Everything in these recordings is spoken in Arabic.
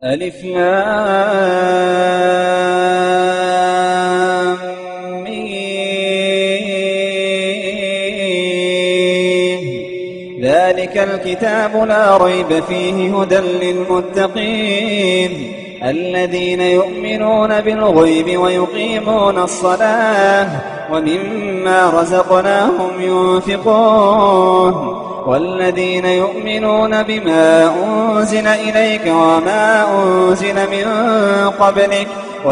ألف لام ميم. ذلك الكتاب لا ريب فيه هدى للمتقين الذين يؤمنون بالغيب ويقيمون الصلاة ومما رزقناهم ينفقون والذين يؤمنون بما أنزل إليك وما أنزل من قبلك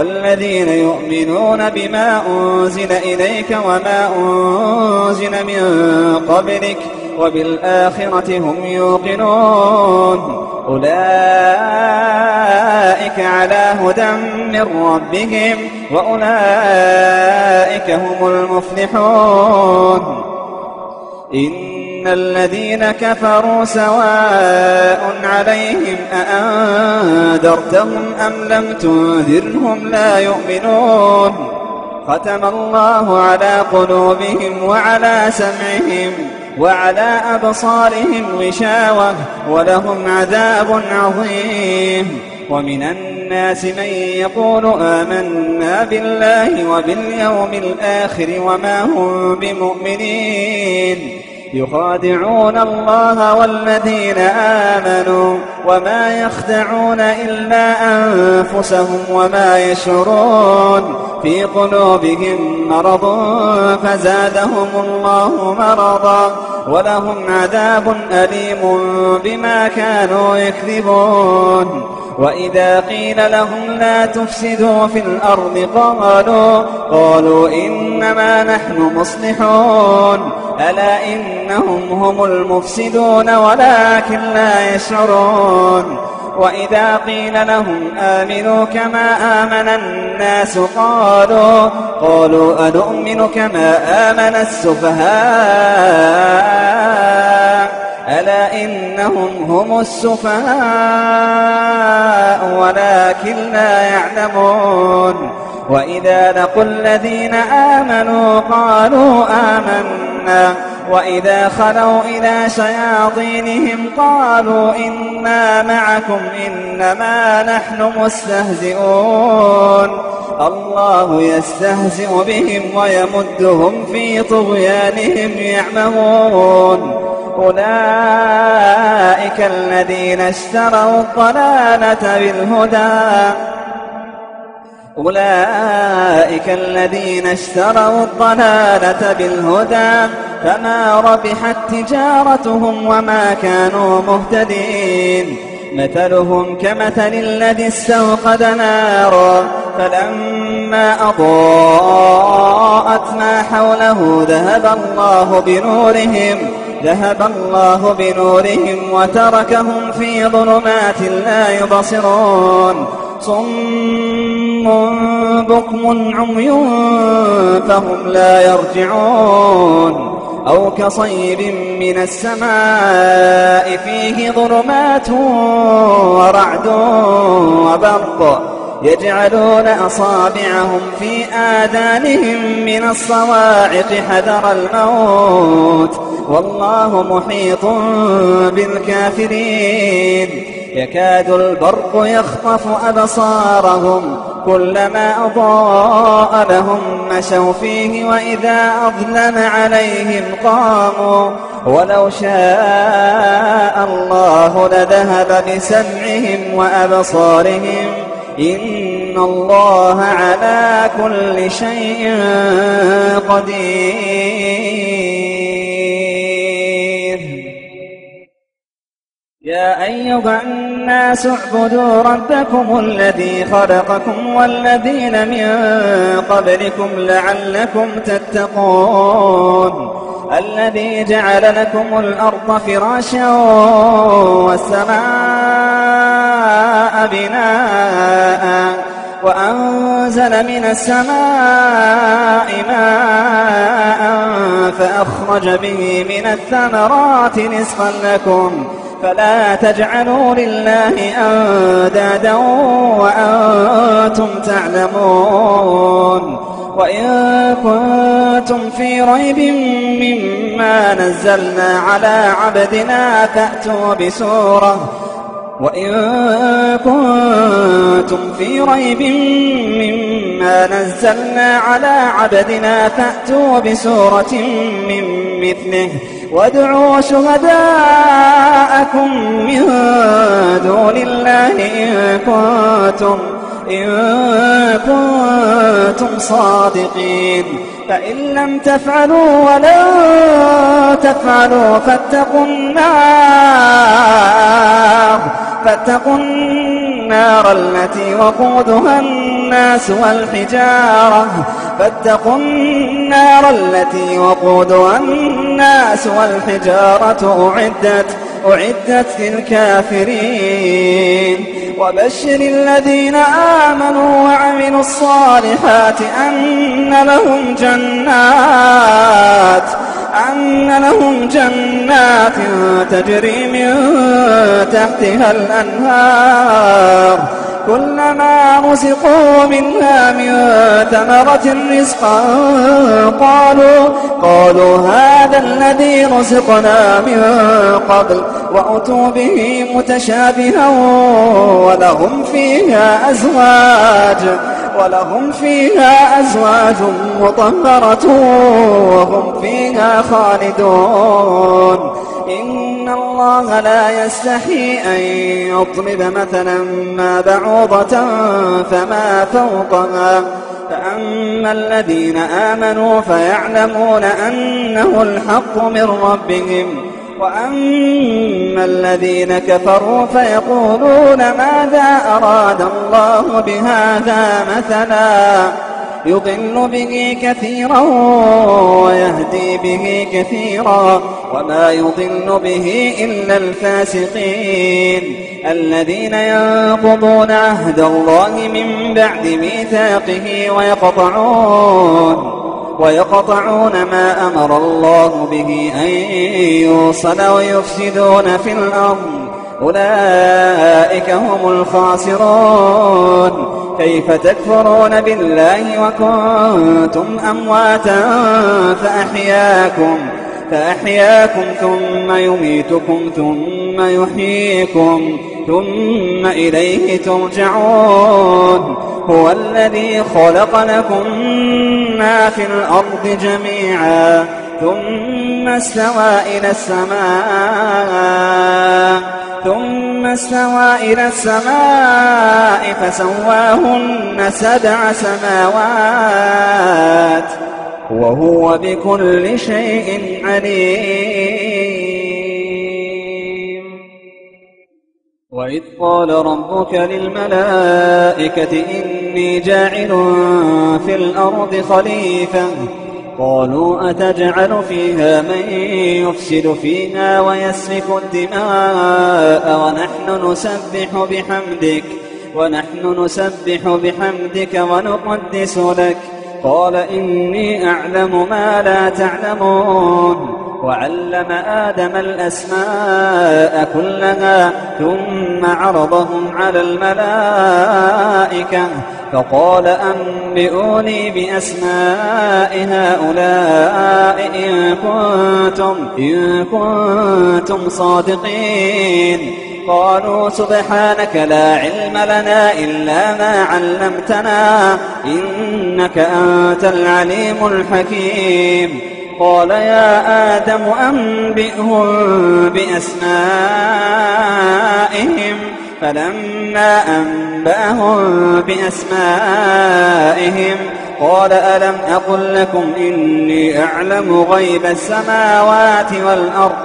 وبالآخرة هم يوقنون أولئك على هدى من ربهم وأولئك هم المفلحون. إن الذين كفروا سواء عليهم أأنذرتهم أم لم تنذرهم لا يؤمنون. ختم الله على قلوبهم وعلى سمعهم وعلى أبصارهم غشاوة ولهم عذاب عظيم. ومن الناس من يقول آمنا بالله وباليوم الآخر وما هم بمؤمنين يخادعون الله والذين آمنوا وما يخدعون إلا أنفسهم وما يشعرون. في قلوبهم مرض فزادهم الله مرضا ولهم عذاب أليم بما كانوا يكذبون. وإذا قيل لهم لا تفسدوا في الأرض قالوا إنما نحن مصلحون ألا إنهم هم المفسدون ولكن لا يشعرون. وإذا قيل لهم آمنوا كما آمن الناس قالوا أنؤمن كما آمن السفهاء ألا إنهم هم السفهاء ولكن لا يعلمون. وإذا لقوا الذين آمنوا قالوا آمنا وإذا خلوا إلى شياطينهم قالوا إنا معكم إنما نحن مستهزئون. الله يستهزئ بهم ويمدهم في طغيانهم يعمهون. أولئك الذين اشتروا الضلالة بالهدى فما ربحت تجارتهم وما كانوا مهتدين. مثلهم كمثل الذي استوقد نارا فلما أضاءت ما حوله ذهب الله بنورهم وتركهم في ظلمات لا يبصرون. صم بكم عمي فهم لا يرجعون. أو كصيب من السماء فيه ظلمات ورعد وبرق يجعلون أصابعهم في آذانهم من الصواعق حذر الموت والله محيط بالكافرين. يكاد البرق يخطف أبصارهم كلما أضاء لهم مشوا فيه وإذا أظلم عليهم قاموا ولو شاء الله لذهب بسمعهم وأبصارهم إن الله على كل شيء قدير. يا أيها الناس اعبدوا ربكم الذي خلقكم والذين من قبلكم لعلكم تتقون. الذي جعل لكم الأرض فراشا والسماء بناء وأنزل من السماء ماء فأخرج به من الثمرات رزقا لكم فلا تجعلوا لله أندادا وأنتم تعلمون. وإن كنتم في ريب مما نزلنا على عبدنا فأتوا بسورة كنتم في ريب مما نزلنا على عبدنا فأتوا بسورة من مثله وادعوا شهداءكم من دون الله إن كنتم صادقين فإن لم تفعلوا ولن تفعلوا فاتقوا النار التي وقودها الناس والحجارة أعدت للكافرين وبشر الذين آمنوا وعملوا الصالحات أن لهم جنات تجري من تحتها الأنهار كلما رزقوا منها من ثمرة رزقا قالوا هذا الذي رزقنا من قبل وأتوا به متشابها ولهم فيها أزواج مطهرة وهم فيها خالدون إن الله لا يستحي أن يضرب مثلا ما بعوضة فما فوقها فأما الذين آمنوا فيعلمون أنه الحق من ربهم وأما الذين كفروا فيقولون ماذا أراد الله بهذا مثلا يضل به كثيرا ويهدي به كثيرا وما يضل به إلا الفاسقين الذين ينقضون عهد الله من بعد ميثاقه ويقطعون ما أمر الله به أن يوصل ويفسدون في الأرض أولئك هم الخاسرون كيف تكفرون بالله وكنتم أمواتا فأحياكم ثم يميتكم ثم يحييكم ثم إليه ترجعون هو الذي خلق لكم ما في الأرض جميعا ثم استوى إلى السماء فسواهن 7 سماوات وهو بكل شيء عليم وإذ قال ربك للملائكة إني جاعل في الأرض خليفة قالوا أتجعل فيها من يفسد فيها ويسفك الدماء ونحن نسبح بحمدك ونقدس لك قال إني أعلم ما لا تعلمون وعلم آدم الأسماء كلها ثم عرضهم على الملائكة فقال أنبئوني بأسماء هؤلاء إن كنتم صادقين قالوا سبحانك لا علم لنا إلا ما علمتنا إنك أنت العليم الحكيم قال يا آدم أنبئهم بأسمائهم فلما أنبأهم بأسمائهم قال ألم أقل لكم إني أعلم غيب السماوات والأرض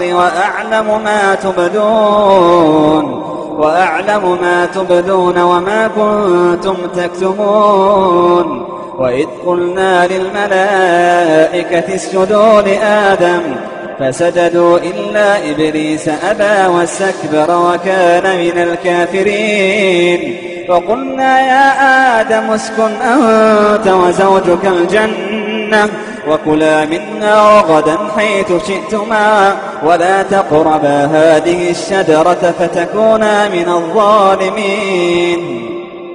وأعلم ما تبدون وما كنتم تكتمون وإذ قلنا للملائكة اسجدوا لآدم فسجدوا إلا إبليس أبى واستكبر وكان من الكافرين فقلنا يا آدم اسكن أنت وزوجك الجنة وكلا منها رغدا حيث شئتما ولا تقربا هذه الشجرة فتكونا من الظالمين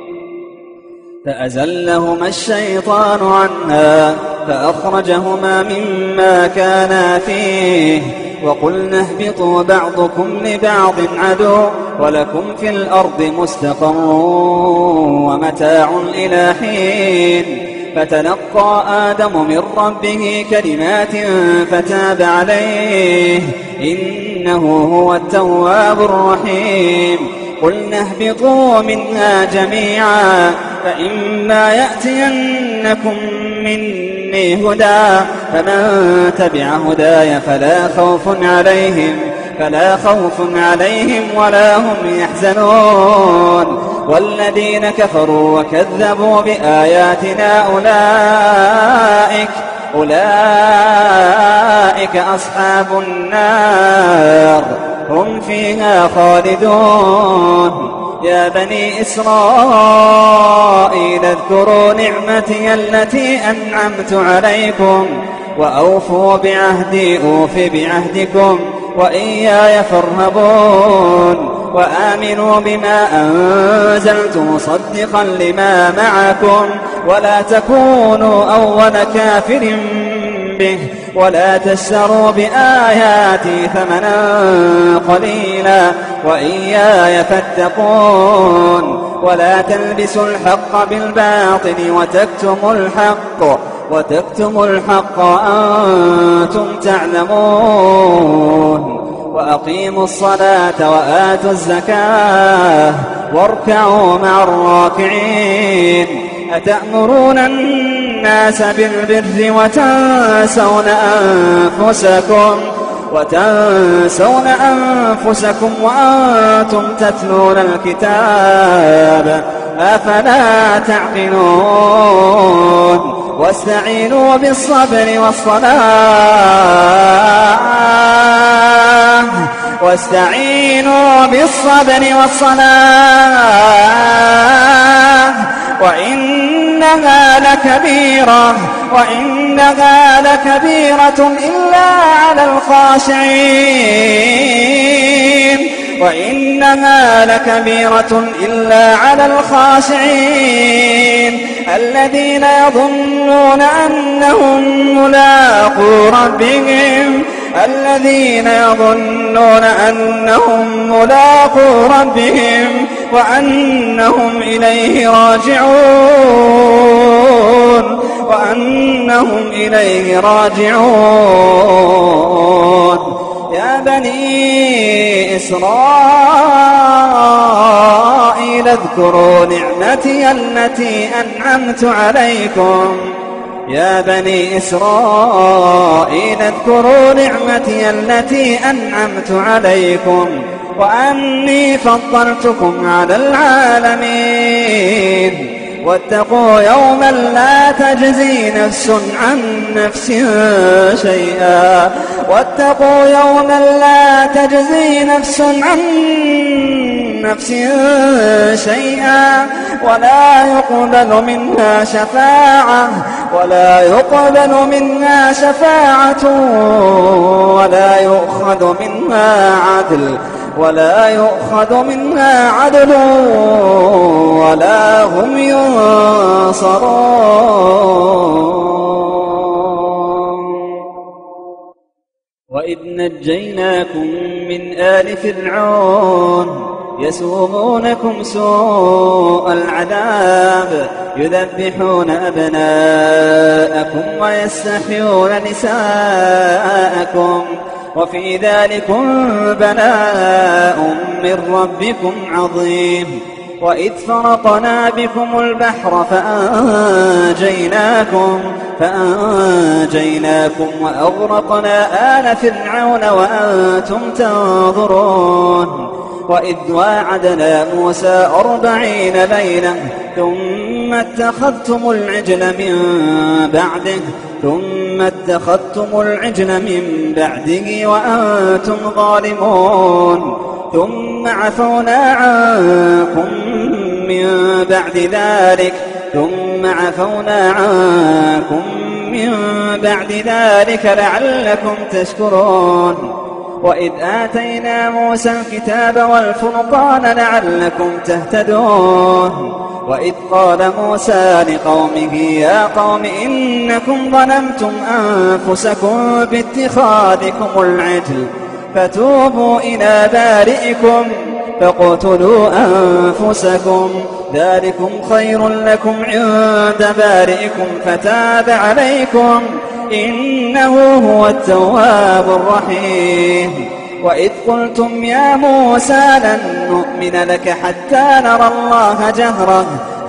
فأزلهما الشيطان عنها فأخرجهما مما كانا فيه وقلنا اهبطوا بعضكم لبعض عدو ولكم في الأرض مستقر ومتاع إلى حين فتلقى آدم من ربه كلمات فتاب عليه إنه هو التواب الرحيم قلنا اهبطوا منها جميعا فإما يأتينكم مني هدى فمن تبع هداي فلا خوف عليهم ولا هم يحزنون والذين كفروا وكذبوا بآياتنا أولئك أصحاب النار هم فيها خالدون يا بني إسرائيل اذكروا نعمتي التي أنعمت عليكم وأوفوا بعهدي أوف بعهدكم وإياي فارهبون وآمنوا بما أنزلت مصدقا لما معكم ولا تكونوا أول كافر به ولا تشتروا بآياتي ثمنا قليلا وإياي فاتقون ولا تلبسوا الحق بالباطل وتكتموا الحق وأنتم تعلمون وأقيموا الصلاة وآتوا الزكاة واركعوا مع الراكعين أتأمرون الناس بالبر وتنسون أنفسكم وأنتم تتلون الكتاب أفلا تعقلون واستعينوا بالصبر والصلاة وإنها لكبيرة إلا على الخاشعين الذين يظنون أنهم ملاقو ربهم وأنهم إليه راجعون يا بني إسرائيل اذكروا نعمتي التي أنعمت عليكم وأني فضلتكم على العالمين واتقوا يوما لا تجزي نفس عن نفس شيئا ولا يقبل منها شفاعة ولا يؤخذ منها عدل ولا هم ينصرون وإذ نجيناكم من آل فرعون يسومونكم سوء العذاب يذبحون أبناءكم ويستحيون نساءكم وفي ذلكم بلاء من ربكم عظيم وإذ فرقنا بكم البحر فأنجيناكم وأغرقنا آل فرعون وأنتم تنظرون وإذ واعدنا موسى 40 ليلة ثم اتخذتم العجل من بعده وأنتم ظالمون ثم عفونا عنكم من بعد ذلك لعلكم تشكرون وإذ آتينا موسى الكتاب والفرقان لعلكم تهتدون وإذ قال موسى لقومه يا قوم إنكم ظلمتم أنفسكم باتخاذكم العجل فتوبوا إلى بارئكم فاقتلوا أنفسكم ذلكم خير لكم عند بارئكم فتاب عليكم إنه هو التواب الرحيم وإذ قلتم يا موسى لن نؤمن لك حتى نرى الله جهرة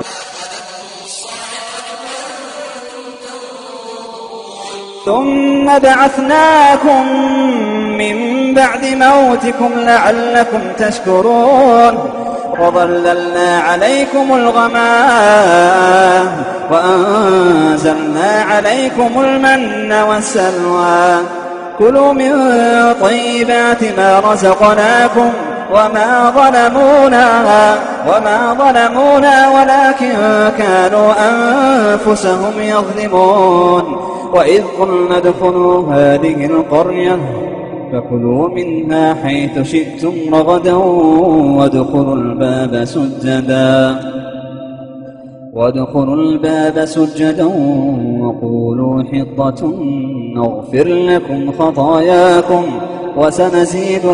ثم بعثناكم من بعد موتكم لعلكم تشكرون وظللنا عليكم الغمام وأنزلنا عليكم المن والسلوى كلوا من طيبات ما رزقناكم وما ظلمونا ولكن كانوا أنفسهم يظلمون وإذ قلنا ادخلوا هذه القرية فكلوا منها حيث شئتم رغدا وادخلوا الباب سجدا وقولوا حطة نغفر لكم خطاياكم وسنزيد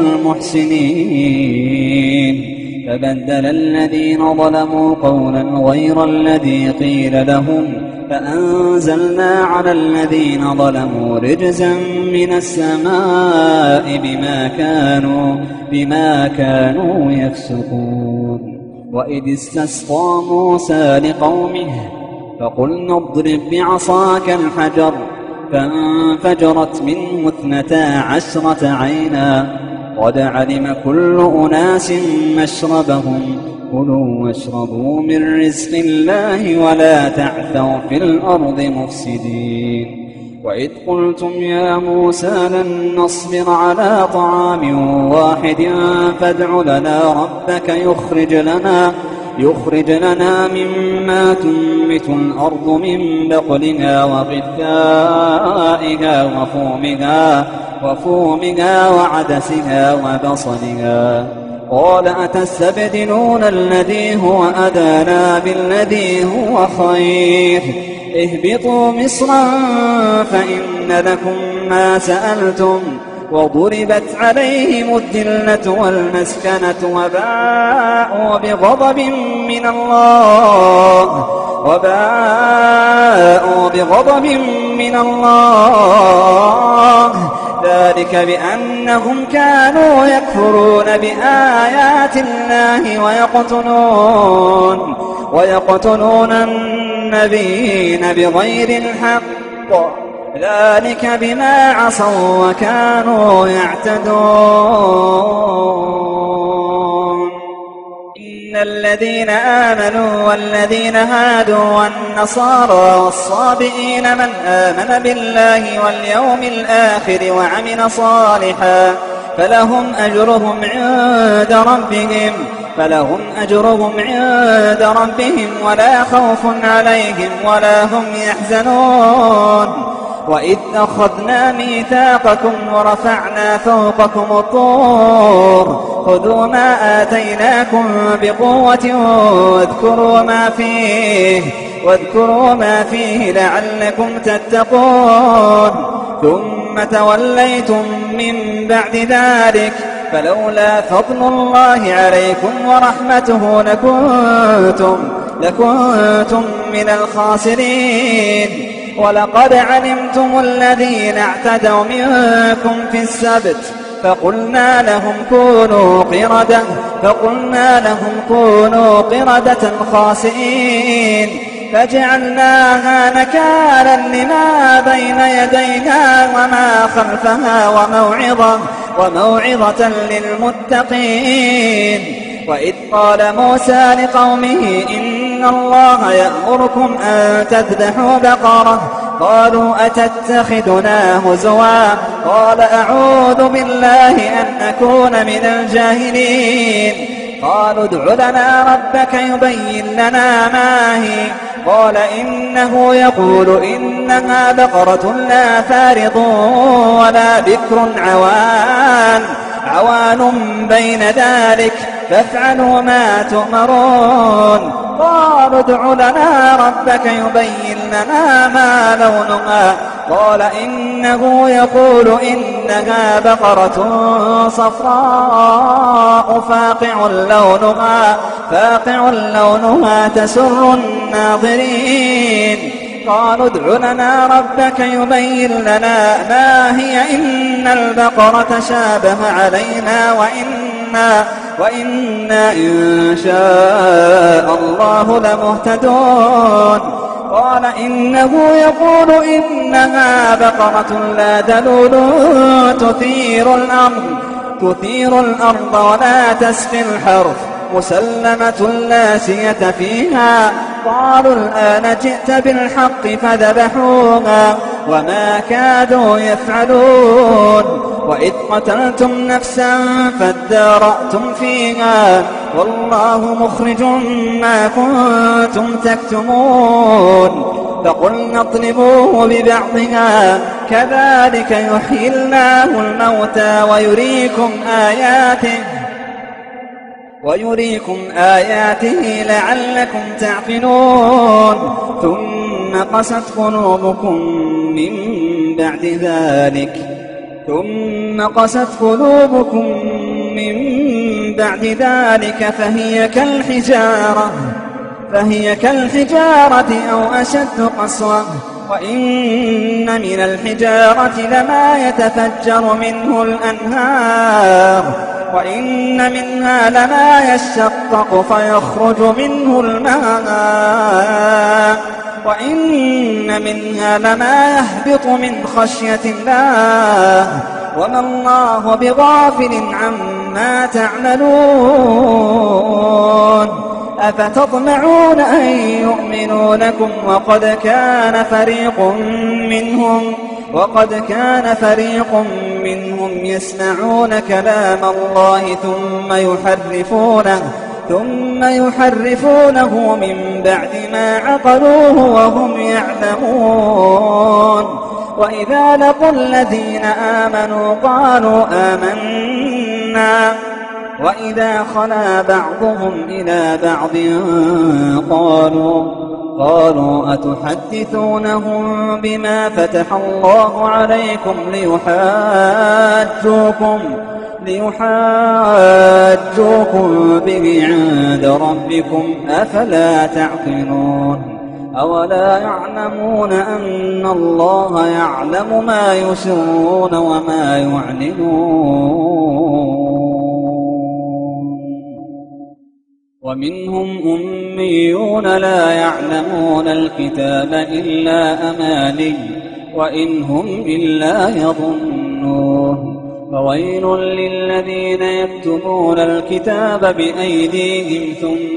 المحسنين فبدل الذين ظلموا قولا غير الذي قيل لهم فأنزلنا على الذين ظلموا رجزا من السماء بما كانوا يفسقون وإذ استسقى موسى لقومه فقلنا اضرب بعصاك الحجر فانفجرت منه 12 عينا قد علم كل أناس مشربهم كلوا واشربوا من رزق الله ولا تعثوا في الأرض مفسدين وإذ قلتم يا موسى لن نصبر على طعام واحد فادع لنا ربك يخرج لنا مما تنبت الأرض من بقلها وقثائها وفومها وعدسها وبصلها قال أتستبدلون الذي هو أدنى بالذي هو خير اهبطوا مصرا فإن لكم ما سألتم وضربت عليهم الذلة والمسكنة وباءوا بغضب من الله ذلك بأنهم كانوا يكفرون بآيات الله ويقتلون النبيين بغير الحق ذلك بما عصوا وكانوا يعتدون إن الذين آمنوا والذين هادوا والنصارى والصابئين من آمن بالله واليوم الآخر وعمل صالحا فلهم أجرهم عند ربهم ولا خوف عليهم ولا هم يحزنون وإذ أخذنا ميثاقكم ورفعنا فوقكم الطور خذوا ما آتيناكم بقوة واذكروا ما فيه لعلكم تتقون ثم توليتم من بعد ذلك فلولا فضل الله عليكم ورحمته لكنتم من الخاسرين ولقد علمتم الذين اعتدوا منكم في السبت فقلنا لهم كونوا قردة خاسئين فجعلناها نكالا لما بين يديها وما خلفها وموعظة للمتقين وإذ قال موسى لقومه إن الله يأمركم أن تذبحوا بقرة قالوا أتتخذنا هزوا قال أعوذ بالله أن أكون من الجاهلين قالوا ادع لنا ربك يبين لنا ما هي قال إنه يقول إنها بقرة لا فارض ولا بكر عوان بين ذلك فافعلوا ما تؤمرون. قالوا ادع لنا ربك يبين لنا ما لونها قال إنه يقول إنها بقرة صفراء فاقع لونها تسر الناظرين. قالوا ادع لنا ربك يبين لنا ما هي إن البقرة شابه علينا وإنا إن شاء الله لمهتدون. قال إنه يقول إنها بقرة لا ذلول تثير الأرض ولا تسقي الحرث مسلمة لا سية فيها. قالوا الآن جئت بالحق فذبحوها وما كادوا يفعلون. وإذ قتلتم نفسا فادارأتم فيها والله مخرج ما كنتم تكتمون. فقلنا اضربوه ببعضها كذلك يحيي الله الموتى ويريكم آياته لعلكم تعقلون. ثم قست قلوبكم من بعد ذلك فهي كالحجارة أو أشد قسوة. وإن من الحجارة لما يتفجر منه الأنهار وإن منها لما يشقق فيخرج منه الماء وإن منها لما يهبط من خشية الله وما الله بغافل عما تعملون. أفتطمعون أن يؤمنوا لكم وقد كان فريق منهم يسمعون كلام الله ثم يحرفونه من بعد ما عقلوه وهم يعلمون. وإذا لقوا الذين آمنوا قالوا آمنا وإذا خلا بعضهم إلى بعض قالوا أتحدثونهم بما فتح الله عليكم ليحاجوكم به عند ربكم أفلا تعقلون. أولا يعلمون أن الله يعلم ما يسرون وما يعلنون. ومنهم أميون لا يعلمون الكتاب إلا أماني وإن هم إلا يظنون. فويل للذين يكتبون الكتاب بأيديهم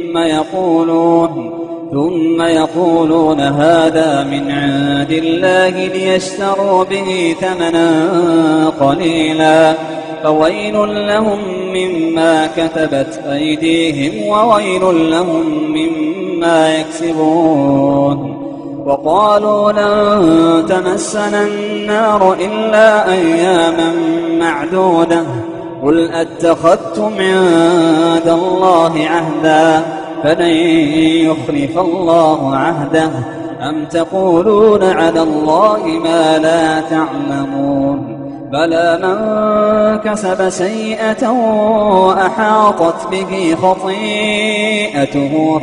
ثم يقولون هذا من عند الله ليشتروا به ثمنا قليلا فويل لهم مما كتبت أيديهم وويل لهم مما يكسبون. وقالوا لن تمسنا النار إلا أياما معدودة قل أتخذتم عند الله عهدا فلن يخلف الله عهده أم تقولون على الله ما لا تعلمون. بلى من كسب سيئة وأحاطت به خطيئته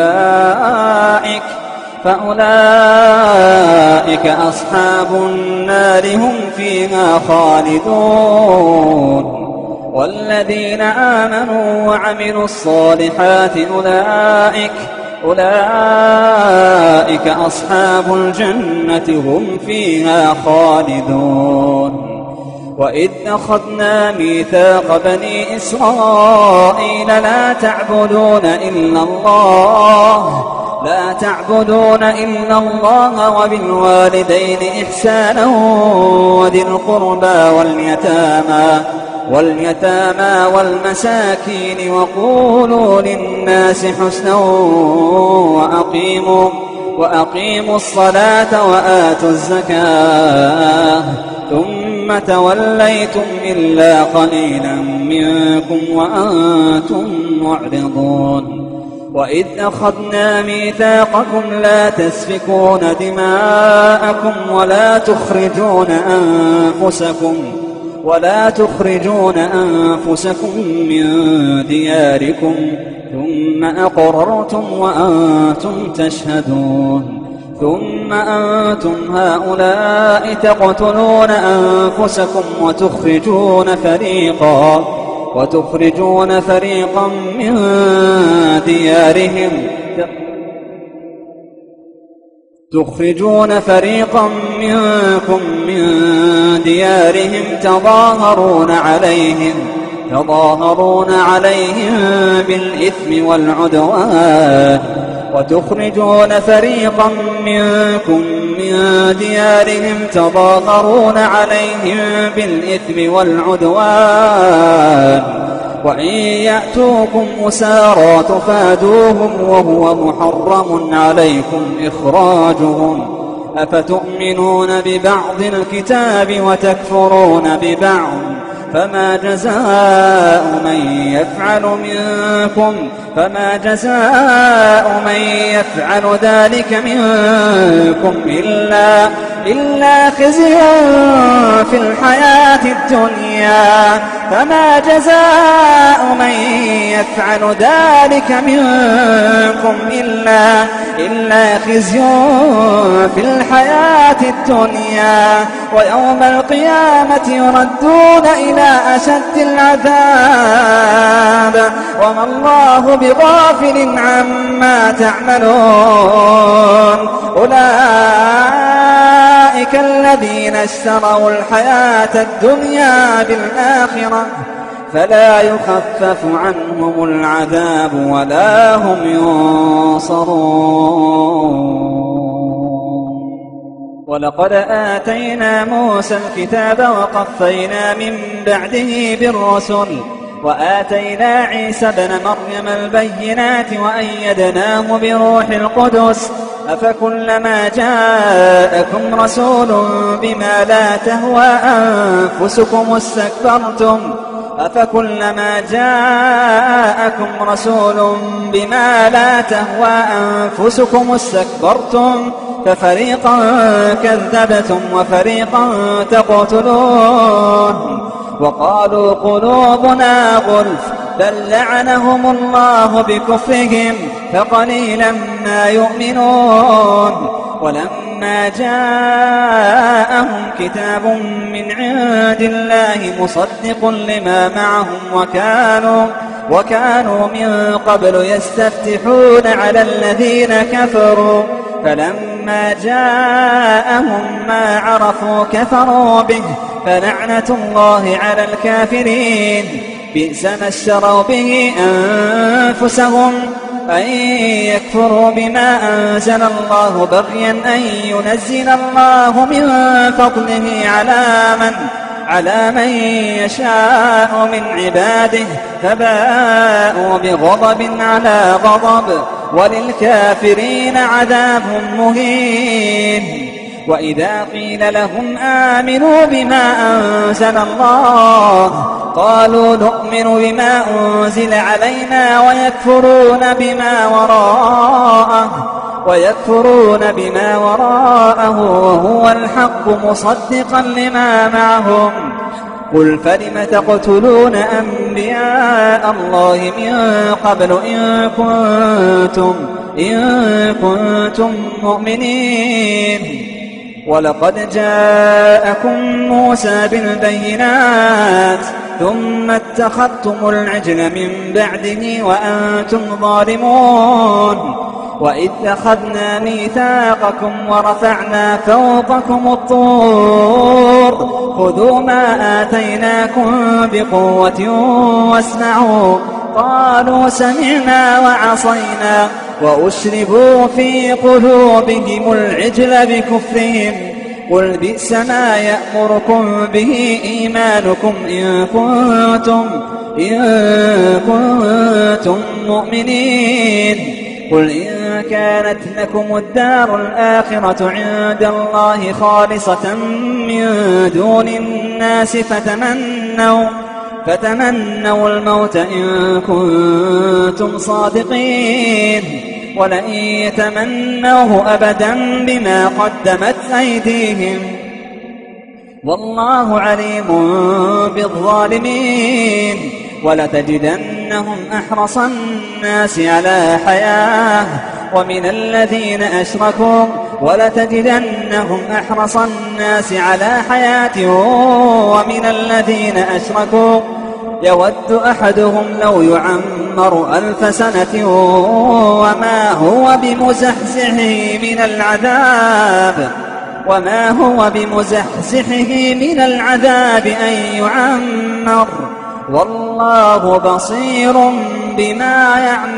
فأولئك أصحاب النار هم فيها خالدون. والذين آمنوا وعملوا الصالحات أولئك أصحاب الجنة هم فيها خالدون. وإذ أخذنا ميثاق بني إسرائيل لا تعبدون إلا الله وبالوالدين إحسانا وذي القربى واليتامى والمساكين وقولوا للناس حسنا وأقيموا الصلاة وآتوا الزكاة ثم توليتم إلا قليلا منكم وأنتم معرضون وإذ أخذنا ميثاقكم لا تسفكون دماءكم ولا تخرجون أنفسكم من دياركم ثم أقررتم وأنتم تشهدون ثم أنتم هؤلاء تقتلون أنفسكم وتخرجون فريقا من ديارهم تخرجون منكم من ديارهم تظاهرون عليهم بالإثم والعدوان وتخرجون فريقا منكم من ديارهم تظاهرون عليهم بالإثم والعدوان وإن يأتوكم أسارى تفادوهم وهو محرم عليكم إخراجهم أفتؤمنون ببعض الكتاب وتكفرون ببعض فما جزاء من يفعل ذلك منكم إلا خزي في الحياة الدنيا فما جزاء من يفعل ذلك منكم إلا خزي في الحياة الدنيا ويوم القيامة يردون إلى أشد العذاب وما الله بغافل عما تعملون أولئك الذين اشتروا الحياة الدنيا بالآخرة فلا يخفف عنهم العذاب ولا هم ينصرون ولقد آتينا موسى الكتاب وقفينا من بعده بالرسل وآتينا عيسى ابن مريم البينات وأيدناه بروح القدس أفكلما جاءكم رسول بما لا تهوى أنفسكم استكبرتم ففريقا كذبتم وفريقا تقتلون وقالوا قلوبنا غلف بل لعنهم الله بكفرهم فقليلا ما يؤمنون ولما جاءهم كتاب من عند الله مصدق لما معهم وكانوا من قبل يستفتحون على الذين كفروا فلما جاءهم ما عرفوا كفروا به فلعنة الله على الكافرين بئس ما اشتروا به أنفسهم أن يكفروا بما أنزل الله بغيا أن ينزل الله من فضله على من يشاء من عباده فباءوا بغضب على غضب وللكافرين عذاب مهين وإذا قيل لهم آمنوا بما أنزل الله قالوا نؤمن بما أنزل علينا ويكفرون بما وراءه وهو الحق مصدقا لما معهم قل فلم تقتلون أنبياء الله من قبل إن كنتم مؤمنين ولقد جاءكم موسى بالبينات ثم اتخذتم العجل من بعده وأنتم ظالمون وإذ أخذنا ميثاقكم ورفعنا فوقكم الطور خذوا ما آتيناكم بقوة واسمعوا قالوا سمعنا وعصينا وأشربوا في قلوبهم العجل بكفرهم قل بئس ما يأمركم به إيمانكم إن كنتم مؤمنين قل إن كانت لكم الدار الآخرة عند الله خالصة من دون الناس فتمنوا الموت إن كنتم صادقين ولن يتمنوه أبدا بما قدمت أيديهم والله عليم بالظالمين. ولتجدنهم أحرص الناس على حياة ومن الذين أشركوا يود أحدهم لو يعمر 1000 سنة وما هو بمزحزحه من العذاب أن يعمر والله بصير بما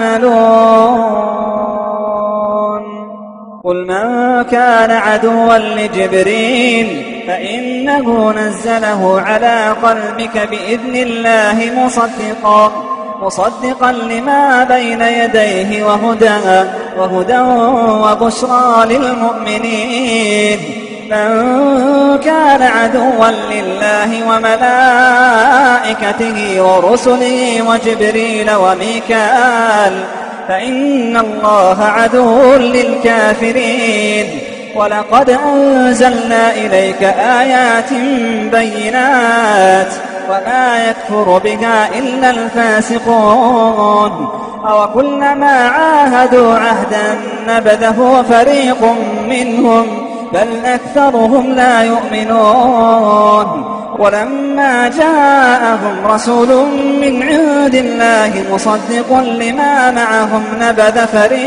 يعملون. قل من كان عدوا لجبريل فإنه نزله على قلبك بإذن الله مصدقا لما بين يديه وهدى وبشرى للمؤمنين. من كان عدوا لله وملائكته ورسله وجبريل وميكال فإن الله عدو للكافرين. ولقد أنزلنا إليك آيات بينات وما يكفر بها إلا الفاسقون. أوكلما عاهدوا عهدا نبذه فريق منهم بل أكثرهم لا يؤمنون. ولما جاءهم رسول من عند الله مصدق لما معهم نبذ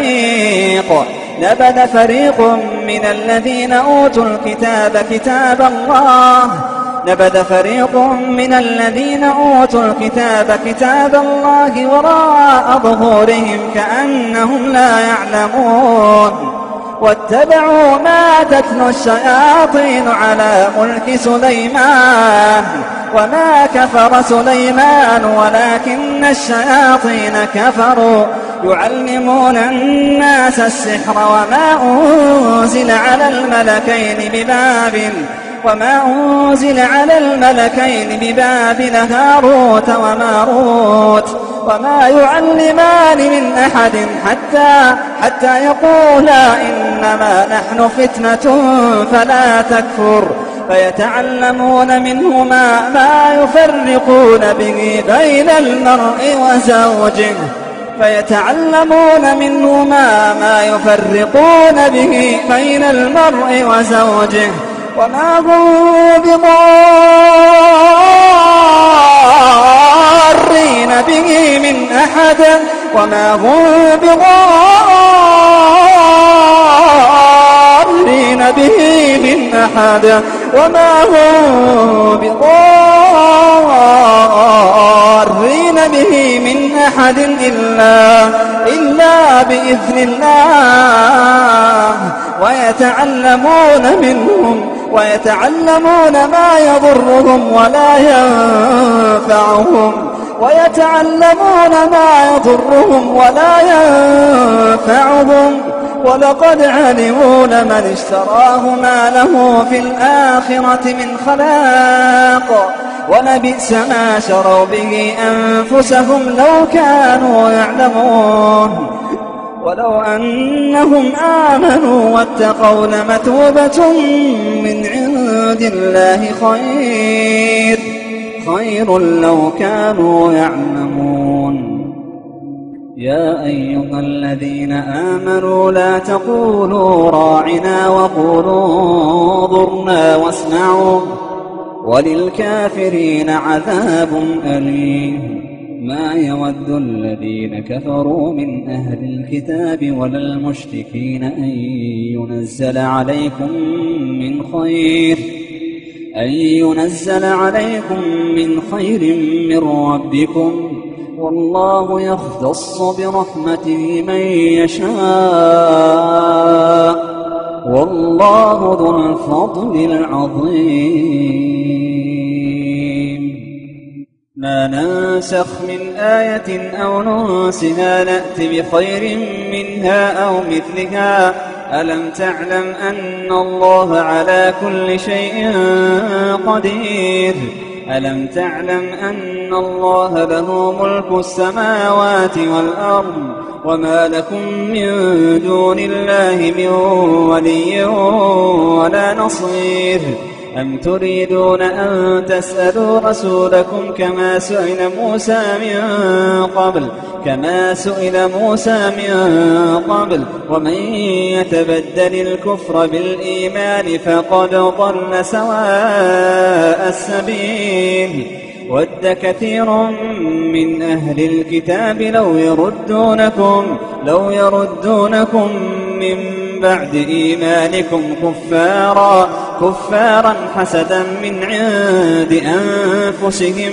فريق من الذين أوتوا الكتاب كتاب الله وراء ظهورهم كأنهم لا يعلمون. واتبعوا ما تتلو الشياطين على ملك سليمان وما كفر سليمان ولكن الشياطين كفروا يعلمون الناس السحر وما أنزل على الملكين ببابل هاروت وماروت وما يعلمان من أحد حتى يقولا إنما نحن فتنة فلا تكفر فيتعلمون منهما ما يفرقون به بين المرء وزوجه وما هم بضارين به من أحد إلا بإذن الله ويتعلمون ما يضرهم ولا ينفعهم ولقد علموا لمن اشتراه ما له في الآخرة من خلاق ولبئس ما شروا به أنفسهم لو كانوا يعلمون. ولو أنهم آمنوا واتقوا لمثوبة من عند الله خير لو كانوا يعلمون. يا أيها الذين آمنوا لا تقولوا راعنا وقولوا انظرنا واسمعوا وللكافرين عذاب أليم. ما يود الذين كفروا من أهل الكتاب ولا المشركين أن ينزل عليكم من خير من ربكم والله يختص برحمته من يشاء والله ذو الفضل العظيم. ما ننسخ من آية أو ننسها نأت بخير منها أو مثلها ألم تعلم أن الله على كل شيء قدير ألم تعلم أن الله له ملك السماوات والأرض وما لكم من دون الله من ولي ولا نصير أم تريدون أن تسألوا رسولكم كما سئل موسى من قبل ومن يتبدل الكفر بالإيمان فقد ضل سواء السبيل ود كثير من أهل الكتاب لو يردونكم من بعد إيمانكم كفارا حسدا من عند أنفسهم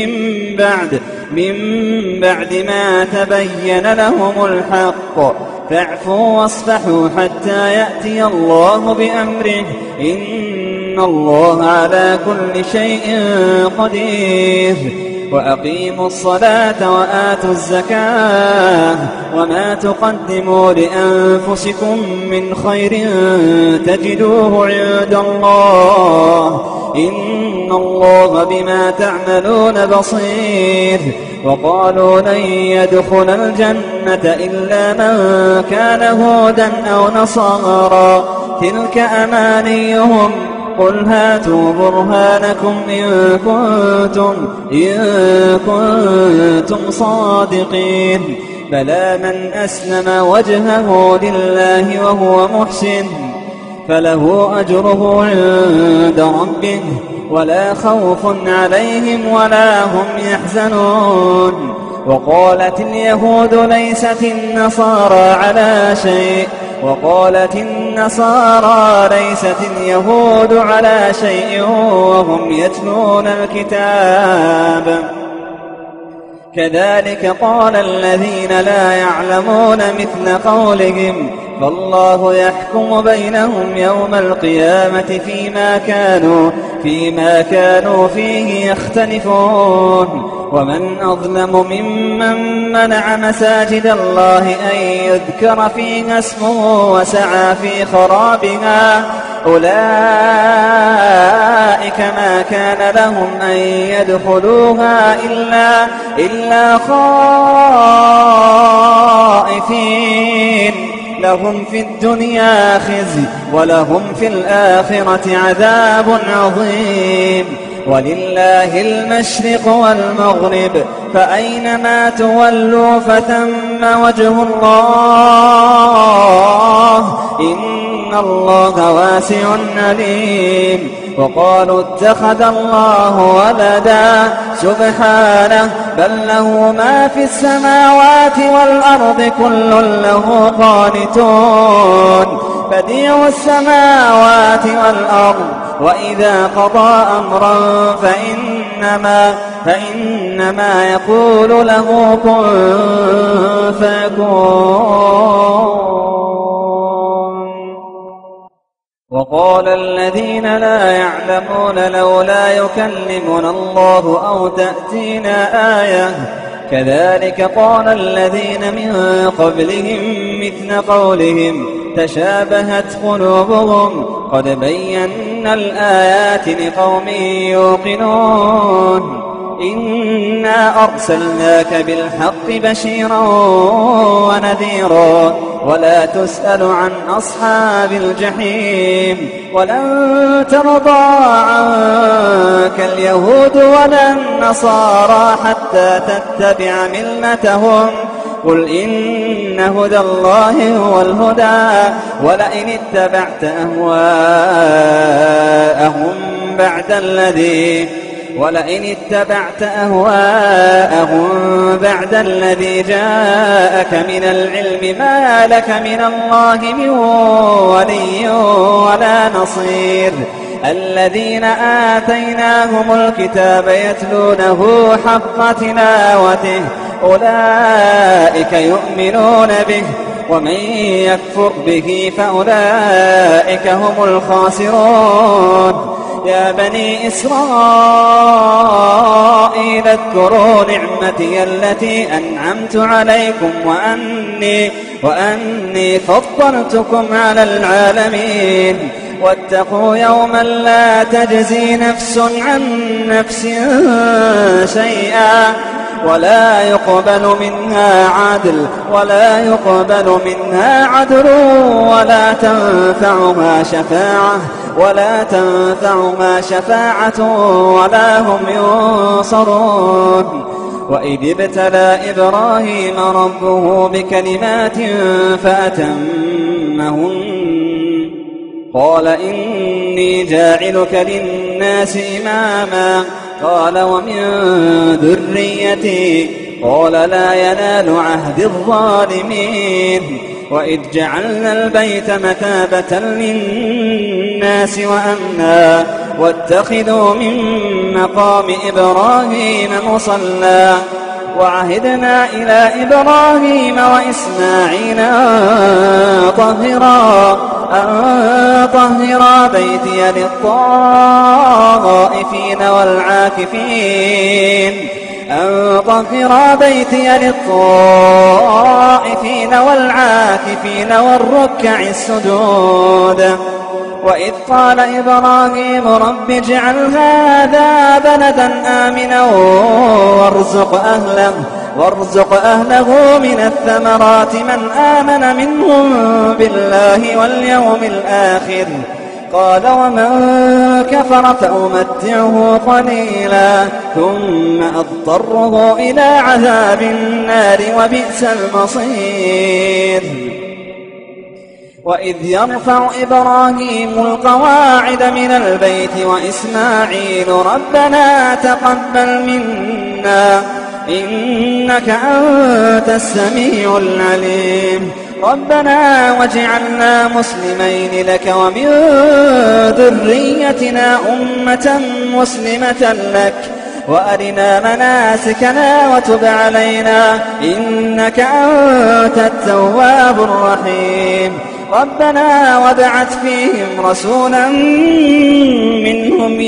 من بعد ما تبين لهم الحق فاعفوا واصفحوا حتى يأتي الله بأمره إن الله على كل شيء قدير وأقيموا الصلاة وآتوا الزكاة وما تقدموا لأنفسكم من خير تجدوه عند الله إن الله بما تعملون بصير وقالوا لن يدخل الجنة إلا من كان هودا أو نصارى تلك أمانيهم قل هاتوا برهانكم إن كنتم صادقين بلى من أسلم وجهه لله وهو محسن فله أجره عند ربه ولا خوف عليهم ولا هم يحزنون وقالت اليهود ليست النصارى على شيء وقالت النصارى ليست اليهود على شيء وهم يتلون الكتاب كذلك قال الذين لا يعلمون مثل قولهم فالله يحكم بينهم يوم القيامة فيما كانوا فيه يختلفون ومن أظلم ممن منع مساجد الله أن يذكر فيها اسمه وسعى في خرابها أولئك ما كان لهم أن يدخلوها إلا خائفين لهم في الدنيا خزي ولهم في الآخرة عذاب عظيم ولله المشرق والمغرب فأينما تولوا فثم وجه الله إن الله واسع عليم وقالوا اتخذ الله ولدا سبحانه بل له ما في السماوات والأرض كل له قانتون بديع السماوات والأرض وإذا قضى أمرا فإنما يقول له كن فيكون وقال الذين لا يعلمون لولا يكلمنا الله أو تأتينا آية كذلك قال الذين من قبلهم مثل قولهم تشابهت قلوبهم قد بينا الآيات لقوم يوقنون إنا أرسلناك بالحق بشيرا ونذيرا ولا تسأل عن أصحاب الجحيم ولن ترضى عنك اليهود ولا النصارى حتى تتبع ملتهم قل إن هدى الله هو الهدى ولئن اتبعت أهواءهم بعد الذي جاءك من العلم ما لك من الله من ولي ولا نصير الذين آتيناهم الكتاب يتلونه حق تلاوته أولئك يؤمنون به ومن يكفر به فأولئك هم الخاسرون يا بني إسرائيل اذكروا نعمتي التي أنعمت عليكم وأني فضلتكم على العالمين واتقوا يوما لا تجزي نفس عن نفس شيئا ولا يقبل منها عدل ولا تنفعها شفاعة ولا هم ينصرون. وإذ ابتلى إبراهيم ربه بكلمات فأتمهن قال إني جاعلك للناس إماما قال ومن ذريتي قال لا ينال عهد الظالمين. وإذ جعلنا البيت مثابة للناس وأمنا واتخذوا من مقام إبراهيم مصلى وعهدنا إلى إبراهيم وإسماعيل أن طهرا بيتي للطائفين والعاكفين والركع السجود. وإذ قال إبراهيم رب اجعل هذا بلدا آمنا وارزق أهله من الثمرات من آمن منهم بالله واليوم الآخر قال ومن كفر فأمتعه قليلا ثم أضطره إلى عذاب النار وبئس المصير. وإذ يرفع إبراهيم القواعد من البيت وإسماعيل ربنا تقبل منا إنك أنت السميع العليم ربنا واجعلنا مسلمين لك ومن ذريتنا أمة مسلمة لك وأرنا مناسكنا وتب علينا إنك أنت التواب الرحيم. ربنا وابعث فيهم رسولا منهم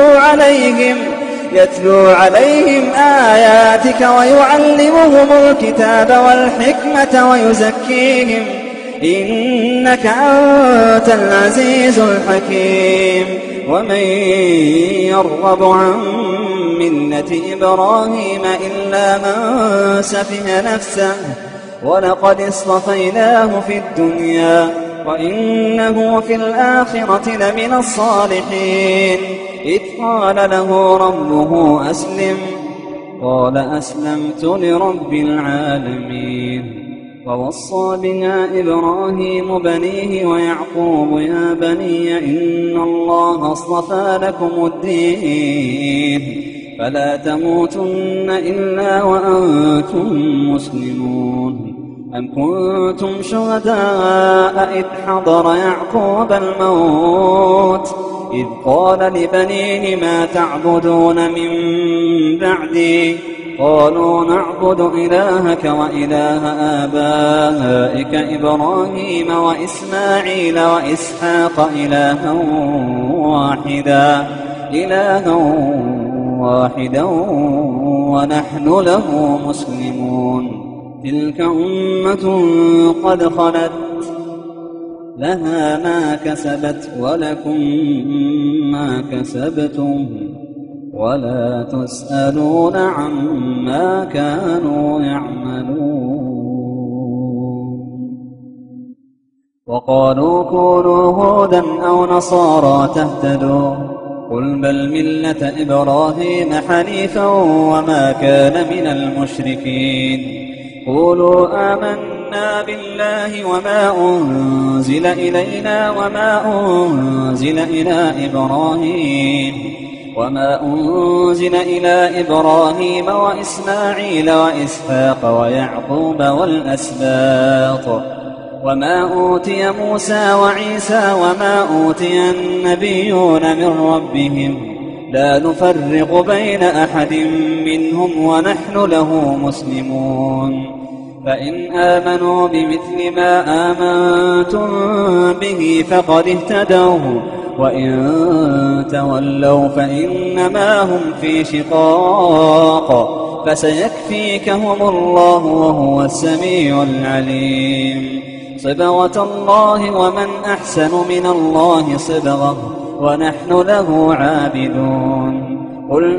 يتلو عليهم آياتك ويعلمهم الكتاب والحكمة ويزكيهم إنك أنت العزيز الحكيم. ومن يرغب عن ملة إبراهيم إلا من سفه نفسه ولقد اصطفيناه في الدنيا وإنه في الآخرة لمن الصالحين. إذ قال له ربه أسلم قال أسلمت لرب العالمين. ووصى بها إبراهيم بنيه ويعقوب يا بني إن الله اصطفى لكم الدين فلا تموتن إلا وأنتم مسلمون. أم كنتم شهداء إذ حضر يعقوب الموت إذ قال لبنيه ما تعبدون من بعدي قالوا نعبد إلهك وإله آبائك إبراهيم وإسماعيل وإسحاق إلها واحدا ونحن له مسلمون. تلك أمة قد خلت لها ما كسبت ولكم ما كسبتم ولا تسألون عما كانوا يعملون. وقالوا كونوا هودا أو نصارى تهتدوا قل بل ملة إبراهيم حنيفا وما كان من المشركين. قولوا آمنا بالله وما أنزل إلينا وما أنزل إلى إبراهيم وإسماعيل وإسحاق ويعقوب والأسباط وما أوتي موسى وعيسى وما أوتي النبيون من ربهم لا نفرق بين أحد منهم ونحن له مسلمون. فإن آمنوا بمثل ما آمنتم به فقد اهتدوا وإن تولوا فإنما هم في شقاق فسيكفيكهم الله وهو السميع العليم. صبغة الله ومن أحسن من الله صبغة ونحن له عابدون. قل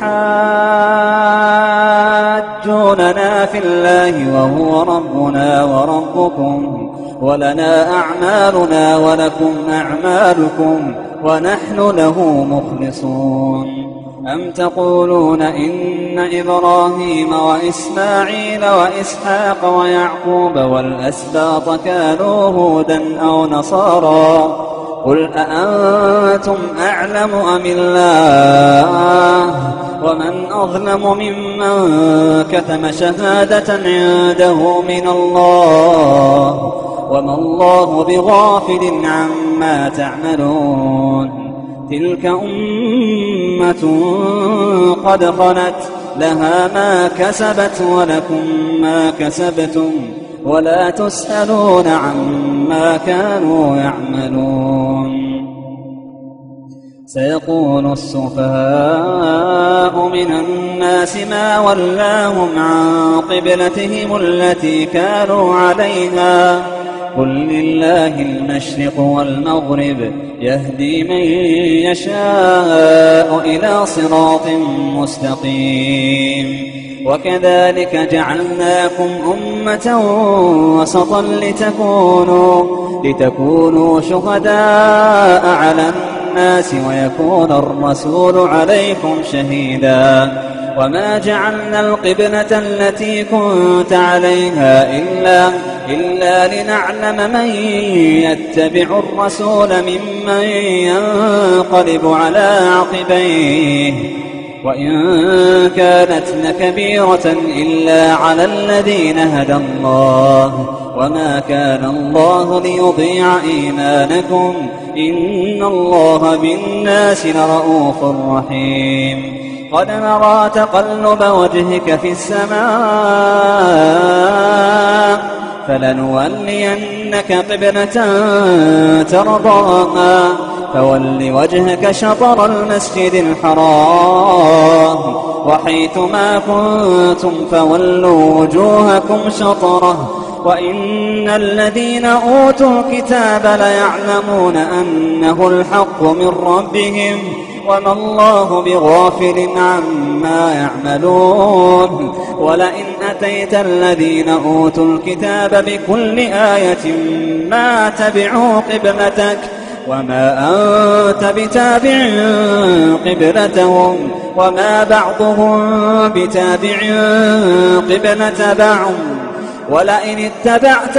أتحاجوننا في الله وهو ربنا وربكم ولنا أعمالنا ولكم أعمالكم ونحن له مخلصون. أم تقولون إن إبراهيم وإسماعيل وإسحاق ويعقوب والأسباط كانوا هودا أو نصارى قل أأنتم أعلم أم الله ومن أظلم ممن كتم شهادة عنده من الله وما الله بغافل عما تعملون. تلك أمة قد خلت لها ما كسبت ولكم ما كسبتم ولا تسألون عما كانوا يعملون. سيقول السفهاء من الناس ما ولاهم عن قبلتهم التي كانوا عليها قل لله المشرق والمغرب يهدي من يشاء إلى صراط مستقيم. وكذلك جعلناكم أمة وسطا لتكونوا شهداء على الناس ويكون الرسول عليكم شهيدا. وما جعلنا القبلة التي كنت عليها إلا لنعلم من يتبع الرسول ممن ينقلب على عقبيه وإن كانت لكبيرة إلا على الذين هدى الله وما كان الله ليضيع إيمانكم إن الله بالناس لرؤوف رحيم. قد نرى تقلب وجهك في السماء فلنولينك قبلة ترضاها فول وجهك شطر المسجد الحرام وحيث ما كنتم فولوا وجوهكم شطره وإن الذين أوتوا الكتاب ليعلمون أنه الحق من ربهم وما الله بغافل عما يعملون. ولئن أتيت الذين أوتوا الكتاب بكل آية ما تبعوا قبلتك وما أنت بتابع قبلتهم وما بعضهم بتابع قبلة بعض ولئن اتبعت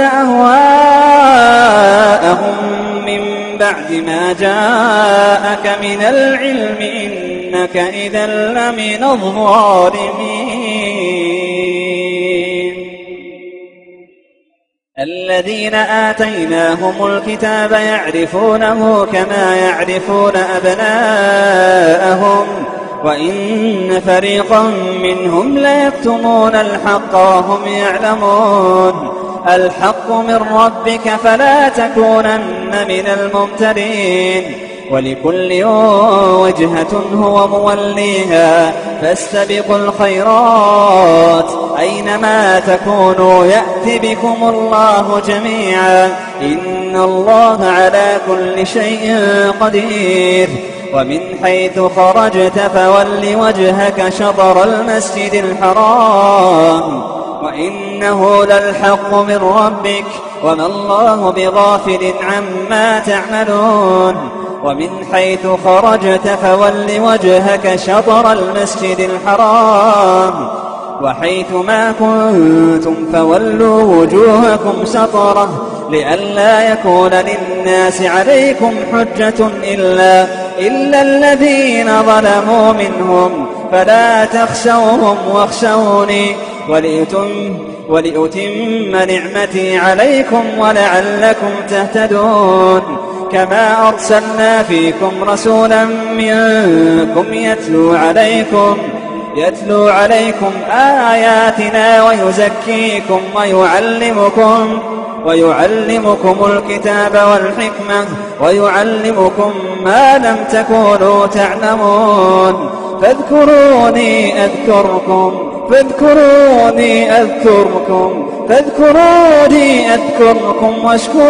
أهواءهم من بعد ما جاءك من العلم إنك إذا لمن الظالمين. الذين آتيناهم الكتاب يعرفونه كما يعرفون أبناءهم وإن فريقا منهم ليكتمون الحق وهم يعلمون. الحق من ربك فلا تكونن من الممترين. ولكل وجهة هو موليها فاستبقوا الخيرات أينما تكونوا يأتي بكم الله جميعا إن الله على كل شيء قدير. ومن حيث خرجت فول وجهك شطر المسجد الحرام وإنه للحق من ربك وما الله بغافل عما تعملون. ومن حيث خرجت فول وجهك شطر المسجد الحرام وحيث ما كنتم فولوا وجوهكم شطره لئلا يكون للناس عليكم حجة إلا الذين ظلموا منهم فلا تخشوهم واخشوني ولأتم نعمتي عليكم ولعلكم تهتدون. كما أرسلنا فيكم رسولا منكم يتلو عليكم آياتنا ويزكيكم ويعلمكم الكتاب والحكمة ويعلمكم ما لم تكونوا تعلمون. فاذكروني أذكركم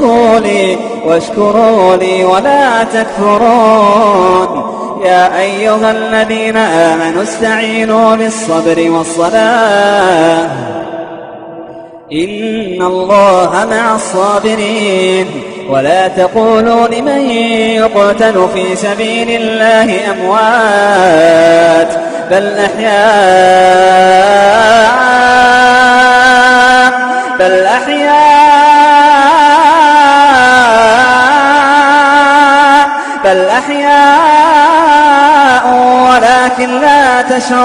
واشكروا لي ولا تكفرون. يا أيها الذين آمنوا استعينوا بالصبر والصلاة إن الله مع الصابرين. ولا تقولوا لمن يقتل في سبيل الله أموات بل أحياء ولكن لا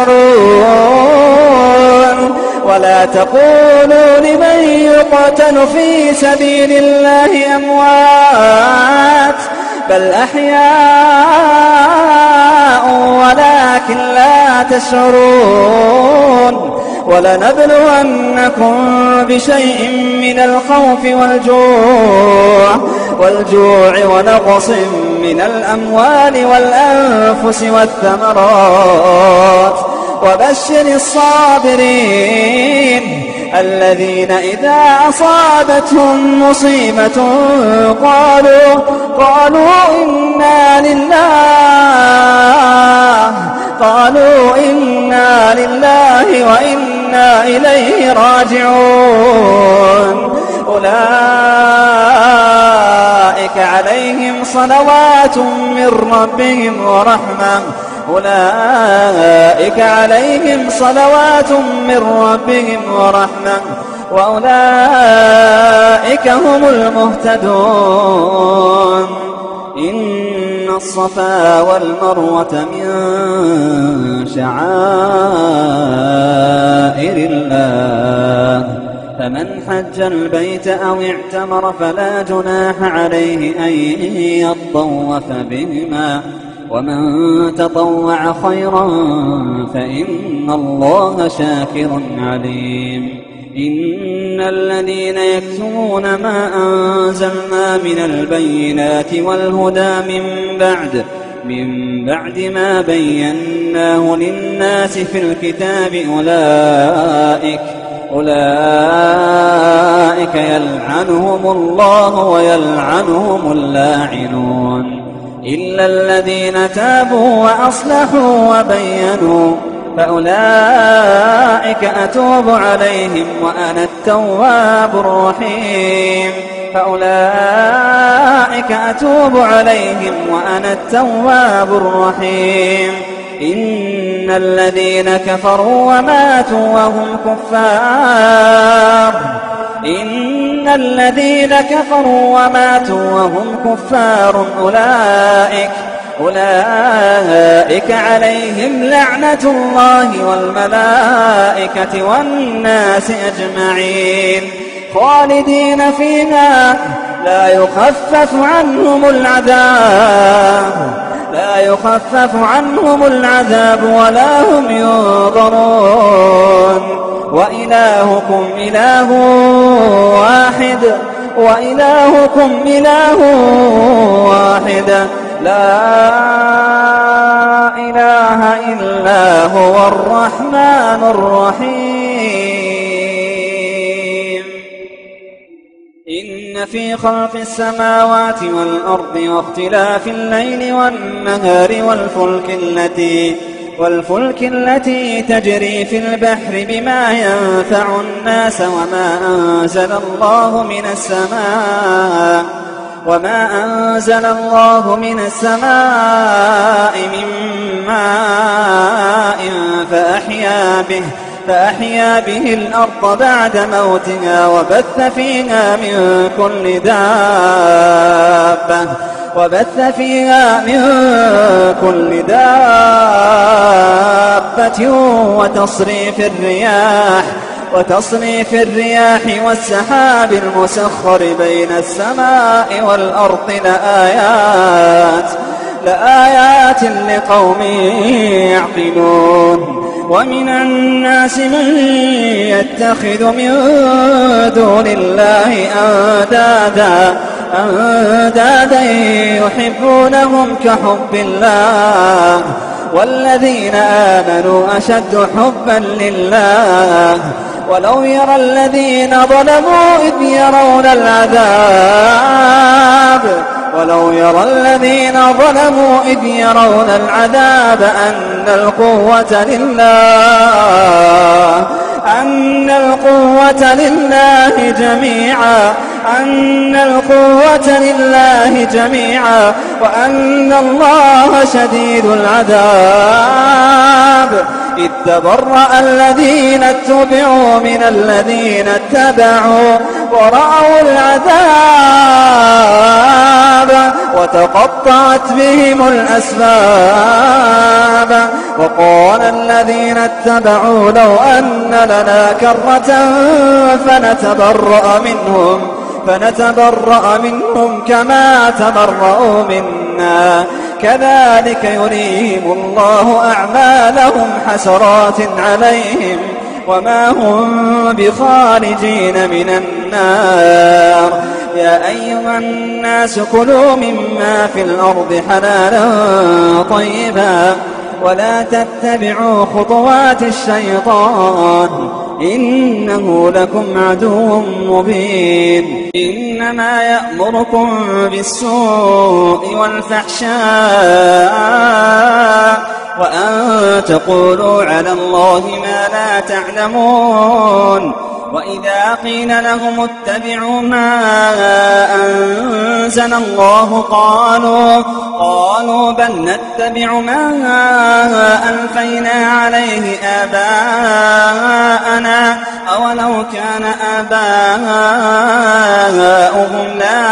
تشعرون. ولا تقولوا لمن يقتل في سبيل الله أموات بل أحياء ولكن لا تشعرون. ولنبلونكم بشيء من الخوف والجوع ونقص من الأموال والأنفس والثمرات وبشر الصابرين الذين إذا أصابتهم مصيبة قالوا إنا لله وإنا إليه راجعون. أولئك عليهم صلوات من ربهم ورحمة وأولئك هم المهتدون. إن الصفا والمروة من شعائر الله فمن حج البيت أو اعتمر فلا جناح عليه أن يطوف بهما ومن تطوع خيرا فإن الله شاكر عليم. إن الذين يكتمون ما أنزلنا من البينات والهدى من بعد ما بيناه للناس في الكتاب أولئك يلعنهم الله ويلعنهم اللاعنون إلا الذين تابوا وأصلحوا وبينوا فأولئك أتوب عليهم وأنا التواب الرحيم. إن الذين كفروا وماتوا وهم كفار أولئك عليهم لعنة الله والملائكة والناس أجمعين خالدين فيها لا يخفف عنهم العذاب ولا هم ينظرون. وإلهكم إله واحد لا إله إلا هو الرحمن الرحيم. إن في خلق السماوات والأرض واختلاف الليل والنهار والفلك التي تجري في البحر بما ينفع الناس وما أنزل الله من السماء من ماء فأحيا به الأرض بعد موتها وبث فيها من كل دابة وتصريف الرياح والسحاب المسخر بين السماء والأرض لآيات لقوم يعقلون. ومن الناس من يتخذ من دون الله أندادا يحبونهم كحب الله والذين آمنوا أشد حبا لله. ولو يرى الذين ظلموا إذ يرون العذاب أن القوة لله جميعا وأن الله شديد العذاب. إذ تبرأ الذين اتبعوا من الذين اتبعوا ورأوا العذاب وتقطعت بهم الأسباب. وقال الذين اتبعوا لو أن لنا كرة فنتبرأ منهم كما تبرأوا منا كذلك يريهم الله أعمالهم حسرات عليهم وما هم بخارجين من النار. يا أيها الناس كلوا مما في الأرض حلالا طيبا ولا تتبعوا خطوات الشيطان إنه لكم عدو مبين. إنما يأمركم بالسوء والفحشاء وأن تقولوا على الله ما لا تعلمون. وإذا قيل لهم اتبعوا ما أنزل الله قالوا بل نتبع ما ألفينا عليه آباءنا أولو كان آباؤهم لا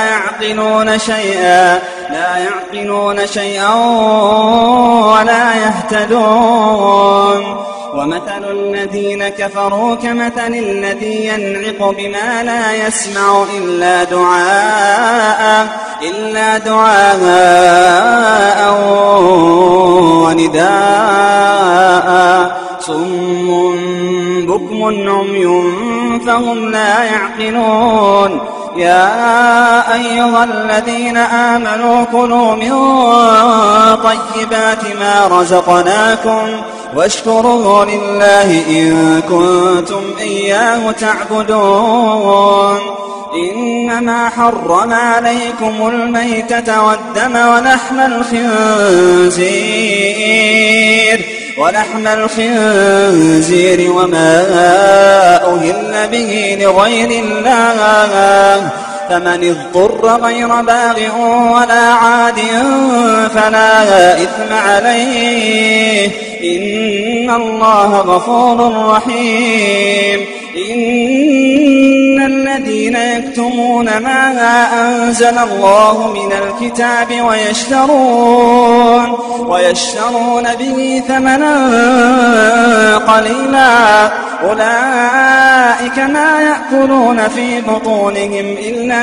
يعقلون شيئا ولا يهتدون. ومثل الذين كفروا كمثل الذي ينعق بما لا يسمع إلا دعاء ونداء صم بكم عمي فهم لا يعقلون. يا أيها الذين آمنوا كلوا من طيبات ما رزقناكم واشكروا لله إن كنتم إياه تعبدون. إنما حرم عليكم الميتة والدم ولحم الخنزير وما أهل به لغير الله فمن اضطر غير باغ ولا عاد فلا إثم عليه إن الله غفور رحيم. إن الذين يكتمون ما أنزل الله من الكتاب ويشترون به ثمنا قليلا أولئك ما يأكلون في بطونهم إلا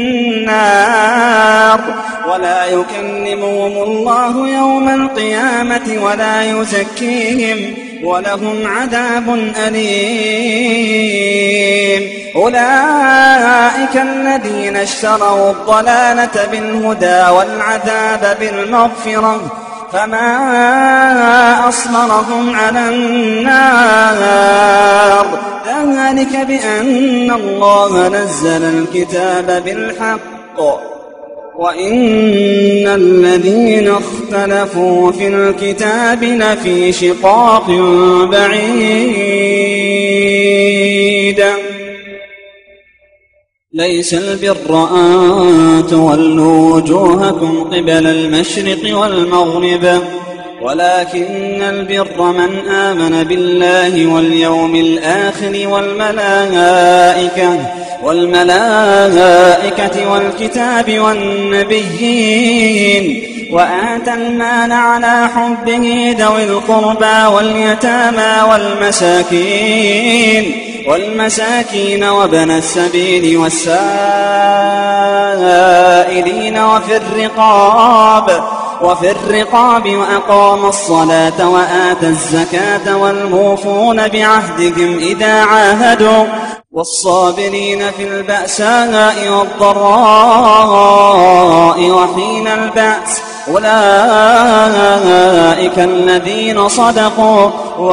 النار ولا يكلمهم الله يوم القيامة ولا يزكيهم ولهم عذاب أليم. أولئك الذين اشتروا الضلالة بالهدى والعذاب بالمغفرة فما أصبرهم على النار ذلك بأن الله نزل الكتاب بالحق وإن الذين اختلفوا في الكتاب لفي شقاق بعيد. ليس البر أن تولوا وجوهكم قبل المشرق والمغرب ولكن البر من آمن بالله واليوم الآخر والملائكة والكتاب والنبيين وآتى المال على حبه ذوي القربى واليتامى والمساكين وابن السبيل والسائلين وفي الرقاب وفي الرقاب وأقام الصلاة وآتى الزكاة والموفون بعهدهم إذا عاهدوا والصابرين في البأساء والضراء وحين البأس أولئك الذين صدقوا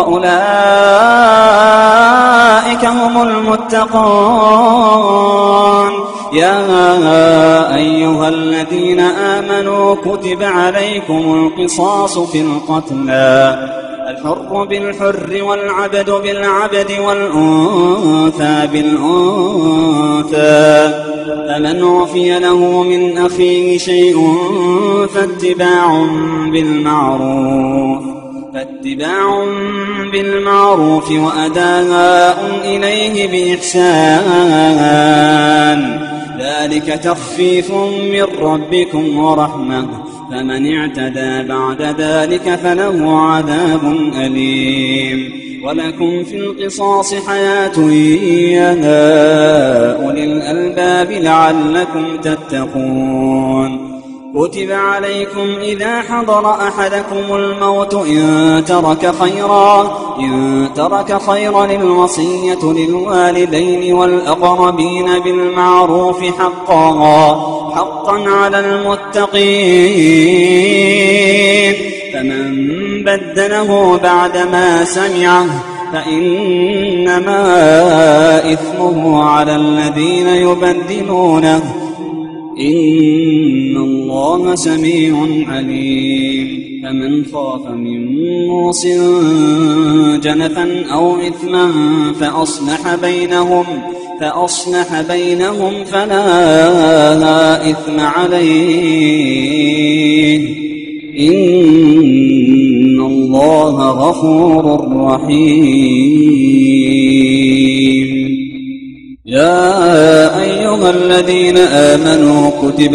وأولئك هم المتقون. يا أيها الذين آمنوا كتب عليكم القصاص في القتلى الحر بالحر والعبد بالعبد والأنثى بالأنثى فمن عفي له من أخيه شيء فاتباع بالمعروف وأداء إليه بإحسان ذلك تخفيف من ربكم ورحمة فمن اعتدى بعد ذلك فله عذاب أليم. ولكم في القصاص حياة يا أولي الألباب لعلكم تتقون. كتب عليكم إذا حضر أحدكم الموت إن ترك خيرا الوصية للوالدين والأقربين بالمعروف حقا على المتقين فمن بدله بعدما سمعه فإنما إثمه على الذين يبدلونه إن الله سميع عليم. فمن خاف من موص جنفا أو إثما فأصلح بينهم فلا إثم عليه إن الله غفور رحيم. يا أيها الذين آمنوا كتب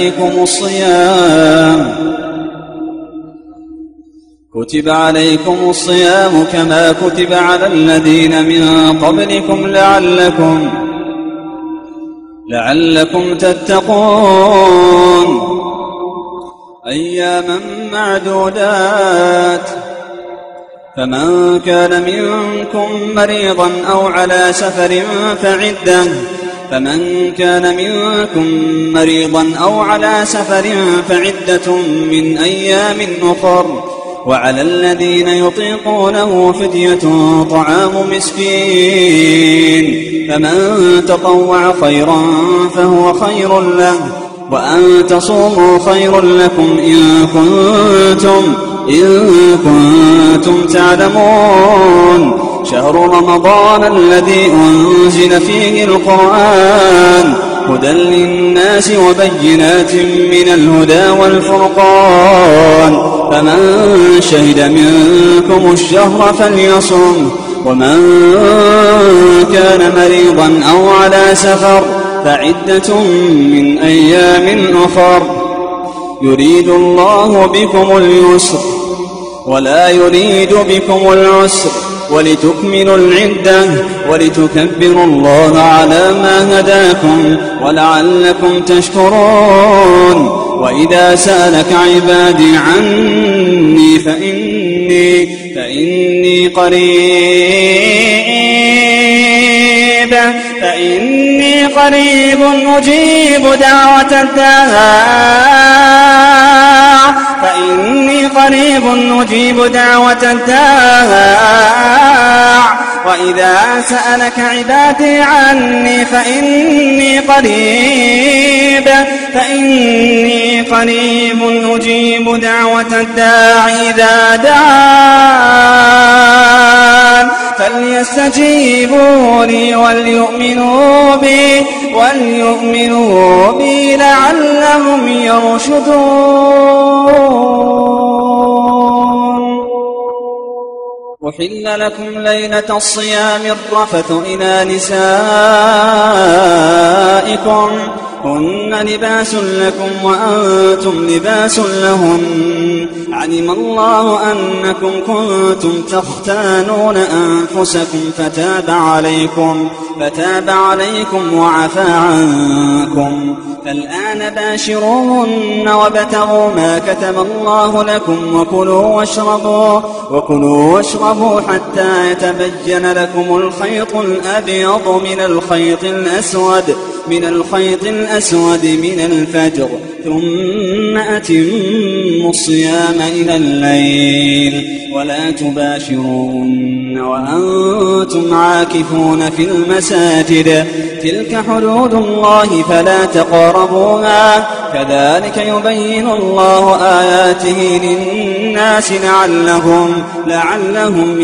عليكم الصيام كما كتب على الذين من قبلكم لعلكم تتقون. أياما معدودات فمن كان منكم مريضا أو على سفر فعدة من أيام أخر وعلى الذين يطيقونه فدية طعام مسكين فمن تطوع خيرا فهو خير له وأن تصوموا خير لكم إن كنتم تعلمون. شهر رمضان الذي أنزل فيه القرآن هدى للناس وبينات من الهدى والفرقان فمن شهد منكم الشهر فليصم ومن كان مريضا أو على سفر فعدة من أيام أخر يريد الله بكم اليسر ولا يريد بكم العسر ولتكملوا العدة ولتكبروا الله على ما هداكم ولعلكم تشكرون. وإذا سألك عبادي عني فإني قريب أجيب دعوة الداع وإذا سألك عبادي عني فإني قريب أجيب دعوة الداع إذا دعان فليستجيبوا لي وليؤمنوا بي لعلهم يرشدون. أحل لكم ليلة الصيام الرفث إلى نسائكم هن لباس لكم وأنتم لباس لهن علم الله أنكم كنتم تختانون أنفسكم فتاب عليكم وعفى عنكم فالآن باشروهن وابتغوا ما كتب الله لكم وكلوا واشربوا حتى يتبين لكم الخيط الأبيض من الخيط الأسود من الفجر ثم أتموا الصيام إلى الليل ولا تباشروهن وأنتم عاكفون في المساجد تلك حدود الله فلا تقربوها كذلك يبين الله آياته للناس لعلهم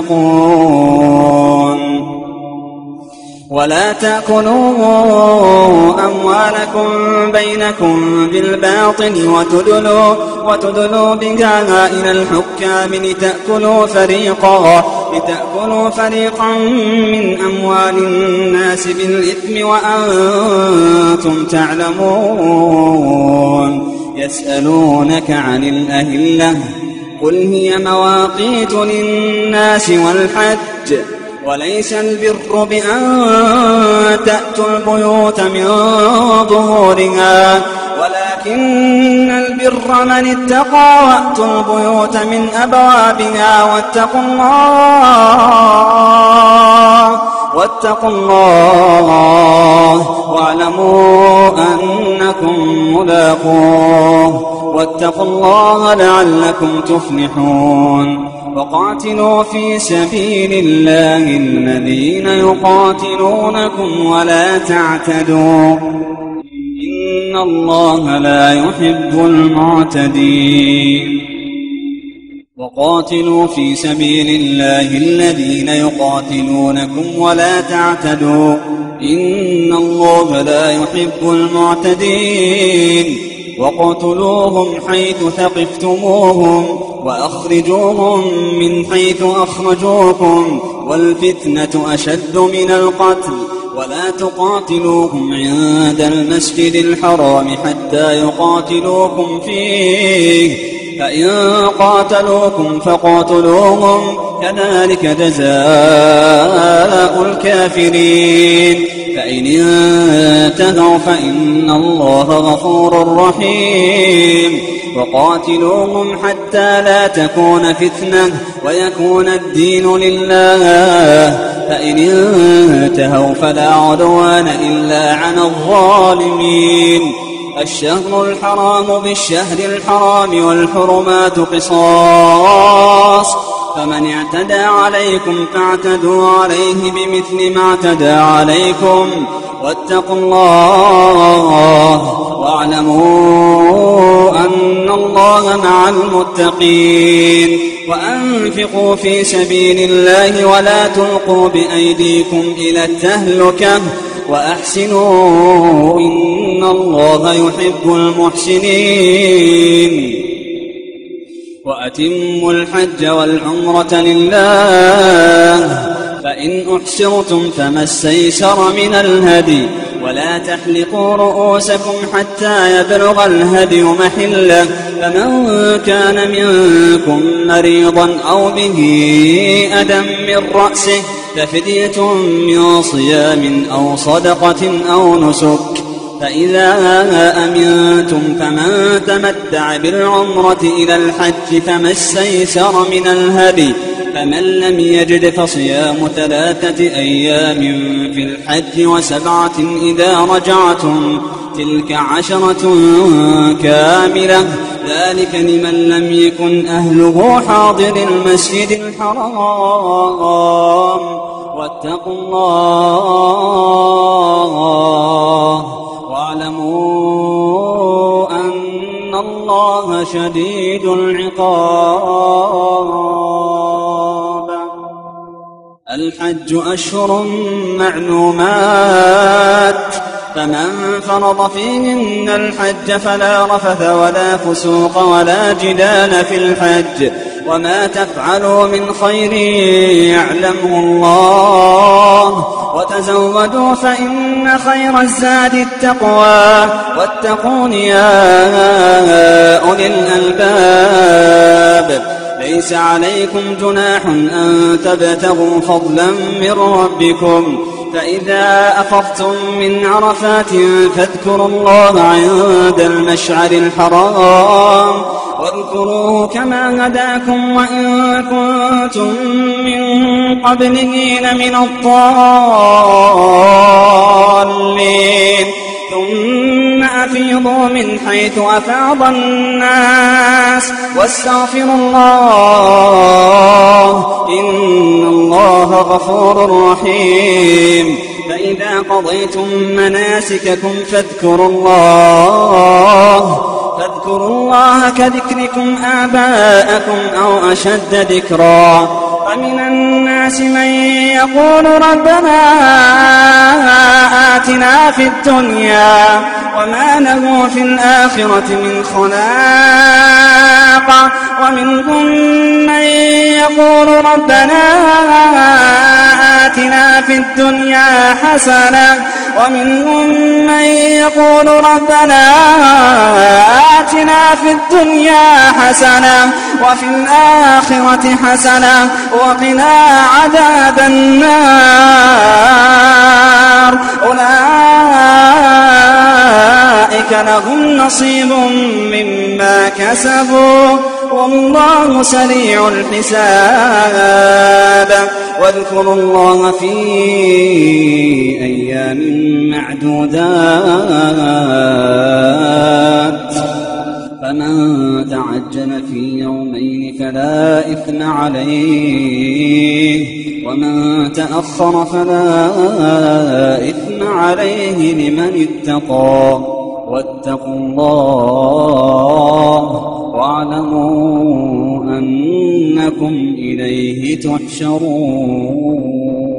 يتقون ولا تأكلوا أموالكم بينكم بالباطل وتدلوا بها إلى الحكام لتأكلوا فريقا من أموال الناس بالإثم وأنتم تعلمون يسألونك عن الأهلة قل هي مواقيت للناس والحج وليس البر بأن تأتوا البيوت من ظهورها ولكن البر من اتقى وأتوا البيوت من أبوابها واتقوا الله واعلموا أنكم ملاقوه واتقوا الله لعلكم تفلحون وقاتلوا في سبيل الله الذين يقاتلونكم ولا تعتدوا إن الله لا يحب المعتدين وقاتلوا في سبيل الله الذين يقاتلونكم ولا تعتدوا إن الله لا يحب المعتدين وقتلوهم حيث ثقفتموهم وأخرجوهم من حيث أخرجوكم والفتنة أشد من القتل ولا تقاتلوهم عند المسجد الحرام حتى يقاتلوكم فيه فإن قاتلوكم فقاتلوهم كذلك جزاء الكافرين فإن انتهوا فإن الله غفور رحيم وقاتلوهم حتى لا تكون فتنة ويكون الدين لله فإن انتهوا فلا عدوان إلا على الظالمين الشهر الحرام بالشهر الحرام والحرمات قصاص فمن اعتدى عليكم فاعتدوا عليه بمثل ما اعتدى عليكم واتقوا الله واعلموا أن الله مع المتقين وأنفقوا في سبيل الله ولا تلقوا بأيديكم إلى التهلكة وأحسنوا إن الله يحب المحسنين وأتموا الحج والعمرة لله فإن أحسرتم فما استيسر من الهدي ولا تحلقوا رؤوسكم حتى يبلغ الهدي محله فمن كان منكم مريضا أو به أذى من رأسه ففدية من صيام أو صدقة أو نسك فإذا أمنتم فمن تمتع بالعمرة إلى الحج فما استيسر من الهدي فمن لم يجد فصيام 3 أيام في الحج و7 إذا رجعتم تلك 10 كاملة ذلك لمن لم يكن أهله حاضر المسجد الحرام واتقوا الله واعلموا أن الله شديد العقاب الحج أشهر معلومات فمن فرض فيهن الحج فلا رفث ولا فسوق ولا جدال في الحج وما تفعلوا من خير يعلمه الله وتزودوا فإن خير الزاد التقوى واتقون يا أولي الألباب. ليس عليكم جناح أن تبتغوا فضلا من ربكم، فإذا أفضتم من عرفات فاذكروا الله عند المشعر الحرام واذكروه كما هداكم وإن كنتم من قبله لمن الضالين. ثم أفيضوا من حيث أفاض الناس واستغفروا الله إن الله غفور رحيم. فإذا قضيتم مناسككم فاذكروا الله كذكركم آباءكم أو أشد ذكرا. ومن الناس من يقول ربنا آتنا في الدنيا وما له في الآخرة من خلاق. ومنهم من يقول ربنا آتنا في الدنيا حسنة ومنهم من يقول ربنا آتنا في الدنيا حسنة وفي الآخرة حسنة وقنا عذاب النار. أولئك لهم نصيب مما كسبوا والله سريع الحساب. واذكروا الله في أيام معدودات فمن تعجل في يومين فلا إثم عليه ومن تأخر فلا إثم عليه لمن اتقى. واتقوا الله واعلموا أنكم إليه تحشرون.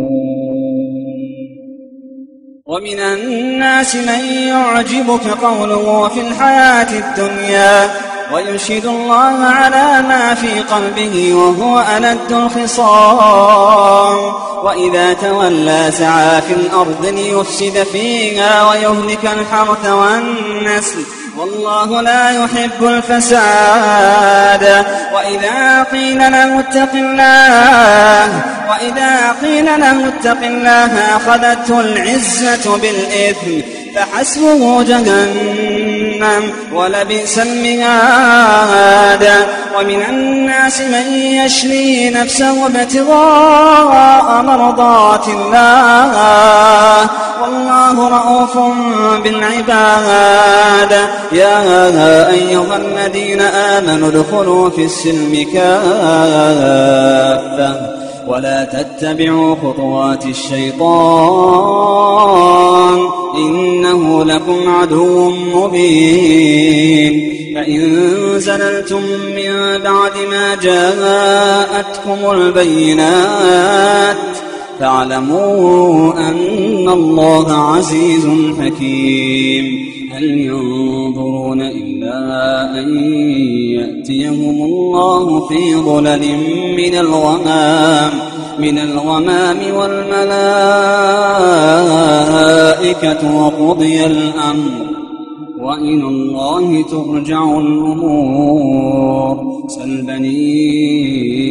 ومن الناس من يعجبك قوله في الحياة الدنيا ويشهد الله على ما في قلبه وهو ألد الخصام. وإذا تولى سعى في الأرض ليفسد فيها ويهلك الحرث والنسل والله لا يحب الفساد. وإذا قيل له اتق الله أخذته العزة بالإثم فحسبه جهنم ولبئس المهاد. ومن الناس من يشري نفسه ابتغاء مرضات الله والله رؤوف بالعباد. يا أيها الذين آمنوا ادخلوا في السلم كافة ولا تتبعوا خطوات الشيطان إنه لكم عدو مبين. فإن زللتم من بعد ما جاءتكم البينات فاعلموا أن الله عزيز حكيم. هل ينظرون إلا أن يأتيهم الله في ظلل من الغمام والملائكة وقضي الأمر وإلى الله ترجع الأمور. سل بني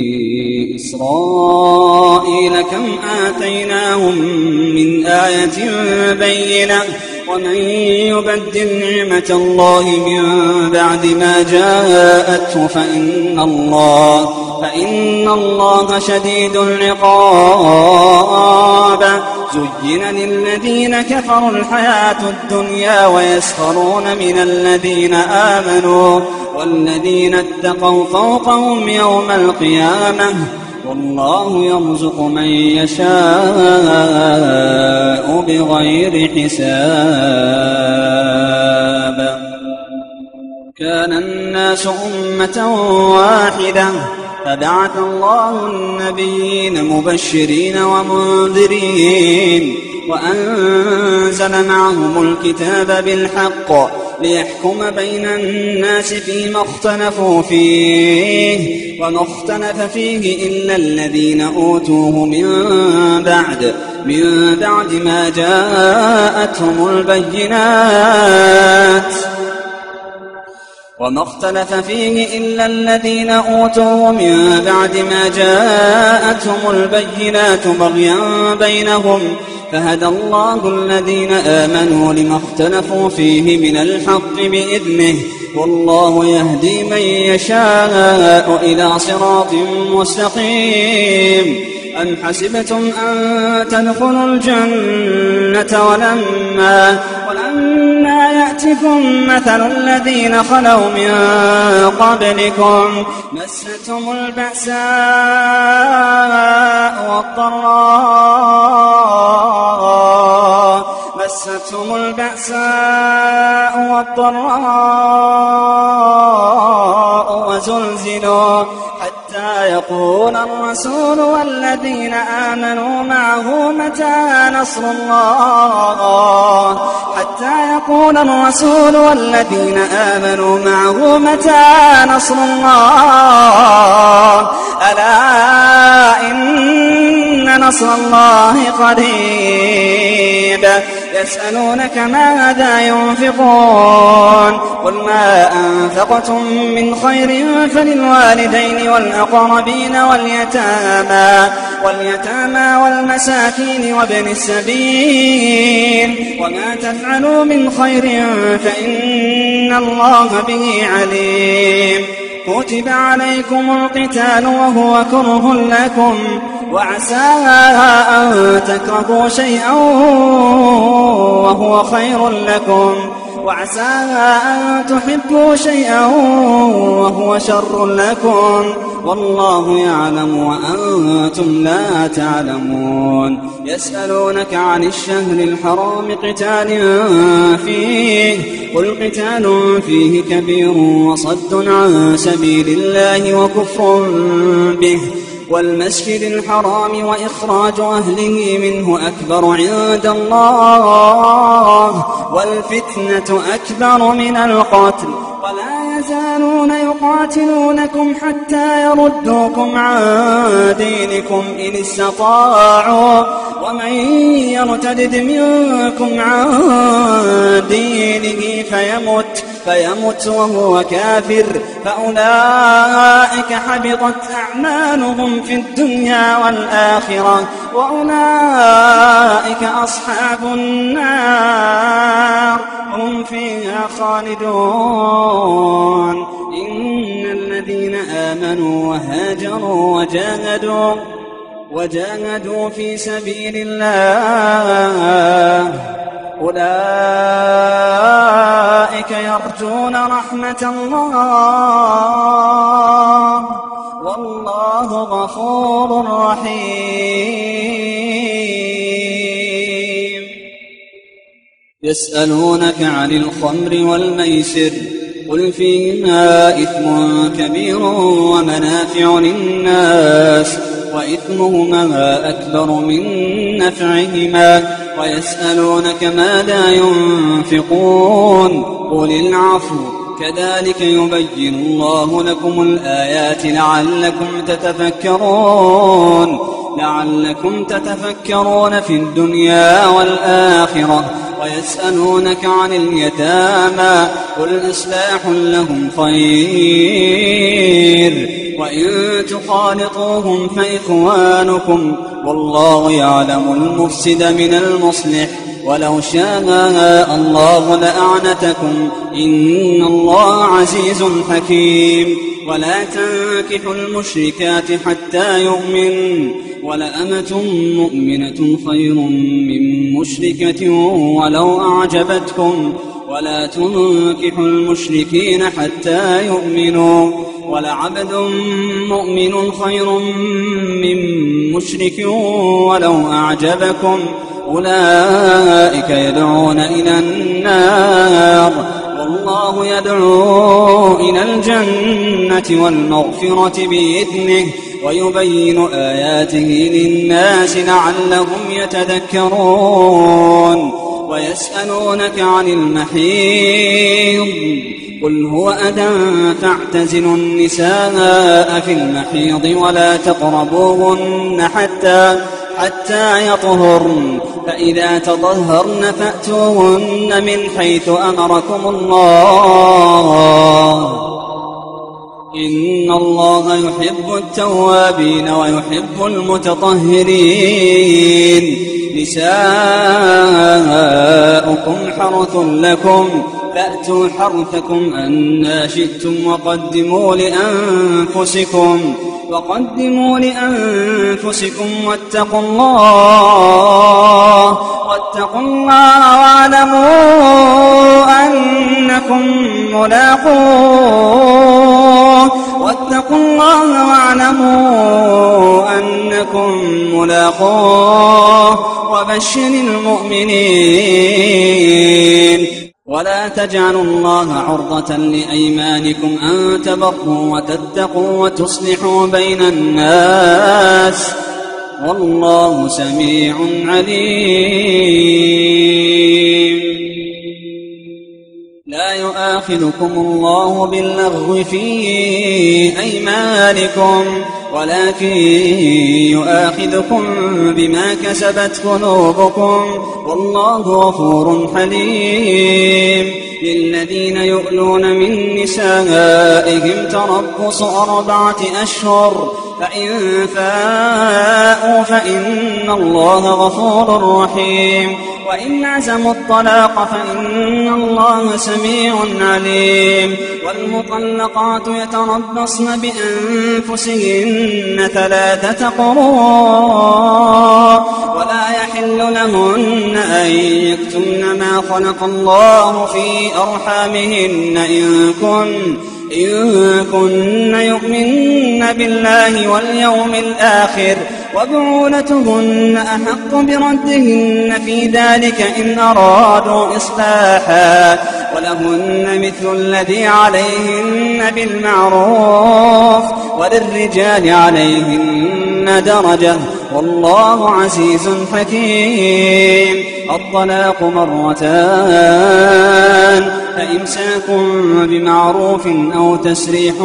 إسرائيل كم آتيناهم من آية بينة ومن يبدل نعمة الله من بعد ما جاءته فإن الله شديد العقاب. زين للذين كفروا الحياة الدنيا ويسخرون من الذين آمنوا والذين اتقوا فوقهم يوم القيامة والله يرزق من يشاء بغير حساب. كان الناس أمة واحدة فبعث الله النبيين مبشرين ومنذرين وأنزل معهم الكتاب بالحق ليحكم بين الناس فيما اختلفوا فيه وما اختلف فيه إلا الذين أوتوه من بعد من بعد ما جاءتهم البينات وما اختلف فيه إلا الذين أوتوا من بعد ما جاءتهم البينات بغيا بينهم فهدى الله الذين آمنوا لما اختلفوا فيه من الحق بإذنه والله يهدي من يشاء إلى صراط مستقيم. أم حسبتم أن تدخلوا الجنة ولما يأتكم مثل الذين خلوا من قبلكم مستهم البأساء والضراء وزلزلوا حتى يقول الرسول والذين آمنوا معه متى نصر الله ألا إن نصر الله قريب. يسألونك ماذا ينفقون قل ما أنفقتم من خير فللوالدين والأقربين واليتامى والمساكين وابن السبيل وما تفعلوا من خير فإن الله به عليم. كتب عليكم القتال وهو كره لكم وعسى أن تكرهوا شيئا وهو خير لكم وعسى أن تحبوا شيئا وهو شر لكم والله يعلم وأنتم لا تعلمون. يسألونك عن الشهر الحرام قتال فيه قل قتال فيه كبير وصد عن سبيل الله وكفر به والمسجد الحرام وإخراج أهله منه أكبر عند الله والفتنة أكبر من القتل ولا يزالون يقاتلونكم حتى يردوكم عن دينكم إن استطاعوا ومن يرتد منكم عن دينه فيمت وهو كافر فأولئك حبطت أعمالهم في الدنيا والآخرة وأولئك أصحاب النار هم فيها خالدون. إن الذين آمنوا وهاجروا وجاهدوا في سبيل الله أولئك يرجون رحمة الله والله غفور رحيم. يسألونك عن الخمر والميسر قل فيهما إثم كبير ومنافع للناس وإثمهما أكبر من نفعهما ويسألونك ماذا ينفقون قل العفو كذلك يبين الله لكم الآيات لعلكم تتفكرون في الدنيا والآخرة. ويسألونك عن اليتامى قل إصلاح لهم خير وإن تخالطوهم فإخوانكم والله يعلم المفسد من المصلح ولو شاء الله لأعنتكم إن الله عزيز حكيم. ولا تنكحوا المشركات حتى يؤمن ولأمة مؤمنة خير من مشركة ولو أعجبتكم ولا تنكحوا المشركين حتى يؤمنوا ولعبد مؤمن خير من مشرك ولو أعجبكم أولئك يدعون إلى النار والله يدعو إلى الجنة والمغفرة بإذنه ويبين آياته للناس لعلهم يتذكرون. ويسألونك عن المحيض قل هو أذى فاعتزلوا النساء في المحيض ولا تقربوهن حتى يطهرن، فإذا تطهرن فأتوهن من حيث أمركم الله، إن الله يحب التوابين ويحب المتطهرين. نساؤكم حرث لكم فأتوا حرثكم أنى شئتم وقدموا لأنفسكم واتقوا الله واعلموا أنكم ملاقوه وبشر المؤمنين. ولا تجعلوا الله عرضة لأيمانكم أن تبروا وتتقوا وتصلحوا بين الناس، والله سميع عليم. لا يؤاخذكم الله باللغو في أيمانكم، ولكن يؤاخذكم بما كسبت قلوبكم، والله غفور حليم. للذين يؤلون من نسائهم تربص 4 أشهر، فإن فاءوا فإن الله غفور رحيم، وإن عزموا الطلاق فإن الله سميع عليم. والمطلقات يتربصن بأنفسهن 3 قروء، ولا يحل لهن أن يكتمن ما خلق الله في أرحامهن إن كن يؤمن بالله واليوم الآخر، وبعولتهن أحق بردهن في ذلك إن أرادوا إصلاحا، ولهن مثل الذي عليهن بالمعروف، وللرجال عليهن درجة، والله عزيز حكيم. الطلاق 2 مرتان، فإمساك بمعروف أو تسريح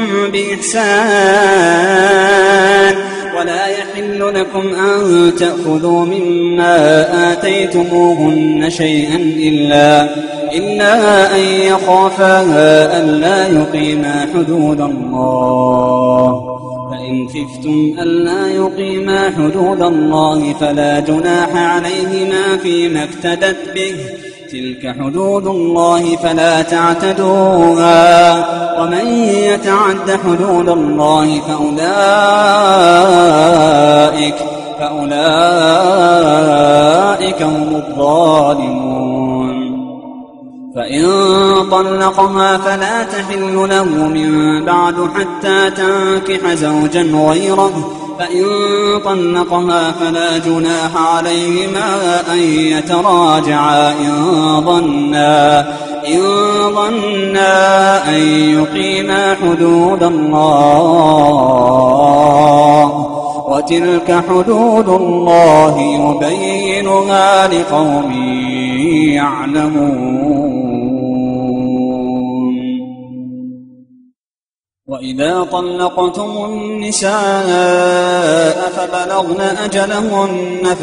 بإحسان. ولا يحل لكم أن تأخذوا مما آتيتموهن شيئا إلا أن يخافا ألا يقيما حدود الله، فإن خفتم ألا يقيما حدود الله فلا جناح عليهما فيما افتدت به، تلك حدود الله فلا تعتدوها، ومن يتعد حدود الله فأولئك هم الظالمون. فإن طلقها فلا تحل له من بعد حتى تنكح زوجا غيره، فإن طلقها فلا جناح عليهما أن يتراجعا إن ظنا أن يقيما حدود الله، وتلك حدود الله يبينها لقوم يعلمون. وإذا طلقتم النساء فبلغن أجلهن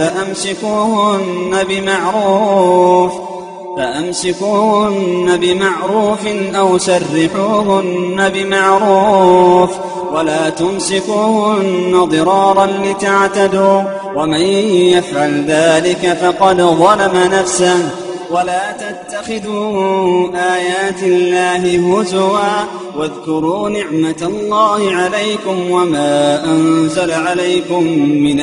فأمسكوهن بمعروف أو سرحوهن بمعروف، ولا تمسكوهن ضرارا لتعتدوا، ومن يفعل ذلك فقد ظلم نفسه. ولا تتخذوا آيات الله هزوا، واذكروا نعمة الله عليكم وما أنزل عليكم من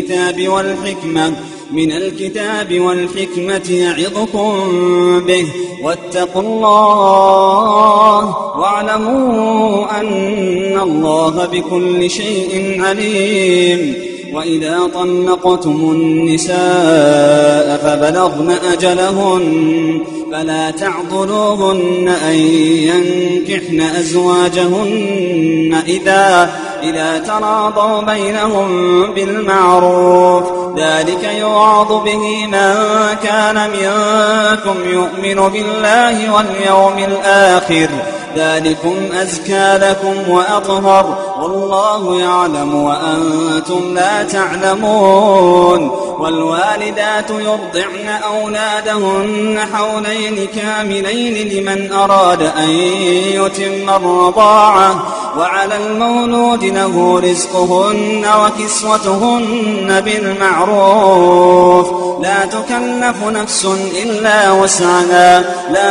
الكتاب والحكمة يعظكم به، واتقوا الله واعلموا أن الله بكل شيء عليم. وإذا طلقتم النساء فبلغن أجلهن فلا تعضلوهن أن ينكحن أزواجهن إذا تراضوا بينهم بالمعروف، ذلك يوعظ به من كان منكم يؤمن بالله واليوم الآخر، ذلكم أزكى لكم وأطهر والله يعلم وأنتم لا تعلمون. والوالدات يرضعن أولادهن حولين كاملين لمن أراد أن يتم الرضاعة وعلى المولود له رزقهن وكسوتهن بالمعروف لا تكلف نفس إلا وسعها لا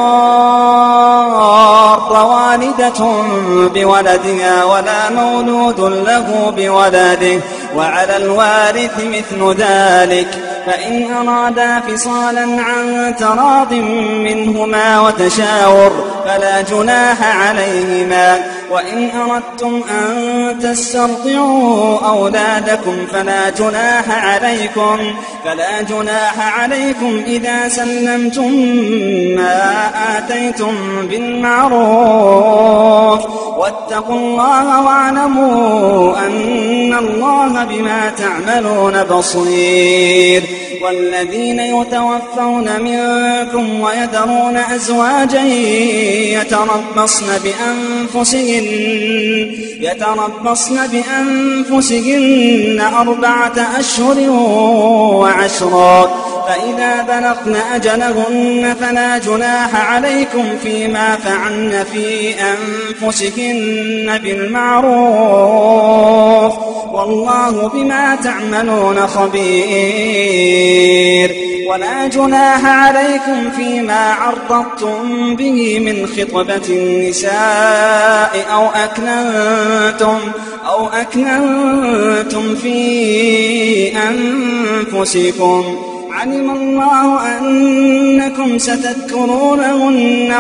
تضار والدة بولدها ولا مولود له بولده وعلى الوارث مثل ذلك فإن أرادا فصالا عن تراض منهما وتشاور فلا جناح عليهما. وإن أردتم أن تسترضعوا أولادكم فلا جناح عليكم إذا سلمتم ما آتيتم بالمعروف واتقوا الله واعلموا أن الله بما تعملون بصير. والذين يتوفون منكم ويذرون أزواجا يتربصن بأنفسهن 4 أشهر و10 فإذا بلغن أجلهن فلا جناح عليكم فيما فعلن في أنفسهن بالمعروف والله بما تعملون خبير. ولا جناح عليكم فيما عرضتم به من خطبة النساء أو أكننتم في أنفسكم علم الله أنكم ستذكرونهن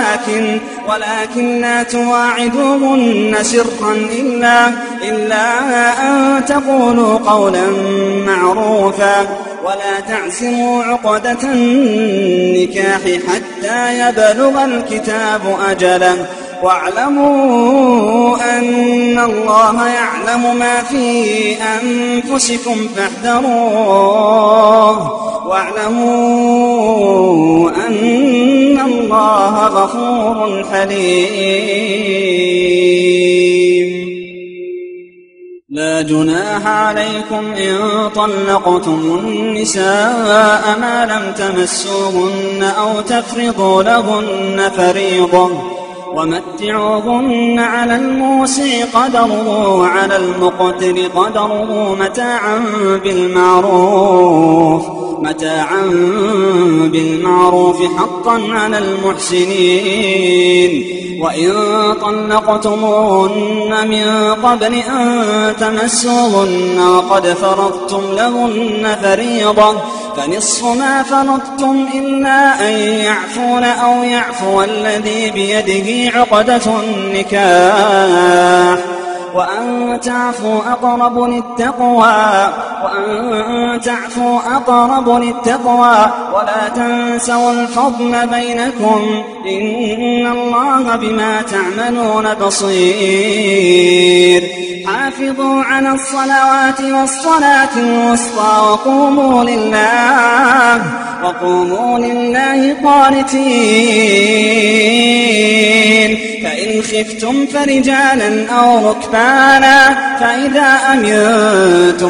ولكن لا تواعدوهن سرا إلا أن تقولوا قولا معروفا ولا تعزموا عقدة النكاح حتى يبلغ الكتاب أجله واعلموا أن الله يعلم ما في أنفسكم فاحذروه واعلموا أن الله غفور حليم. لا جناح عليكم إن طلقتم النساء ما لم تمسوهن أو تفرضوا لهن فريضة ومتعوهن على الموسع قدره وعلى المقتر قدره متاعا بالمعروف حقا على المحسنين. وإن طلقتموهن من قبل أن تمسوهن وقد فرضتم لهن فريضة فنصف ما فرضتم إلا أن يعفون أو يعفو الذي بيده عقدة النكاح وأن تعفوا أقرب للتقوى ولا تنسوا الفضل بينكم إن الله بما تعملون بصير. حافظوا على الصلوات والصلاة الوسطى وقوموا لله قانتين. فإن خفتم فرجالا أو ركبانا فإذا أمنتم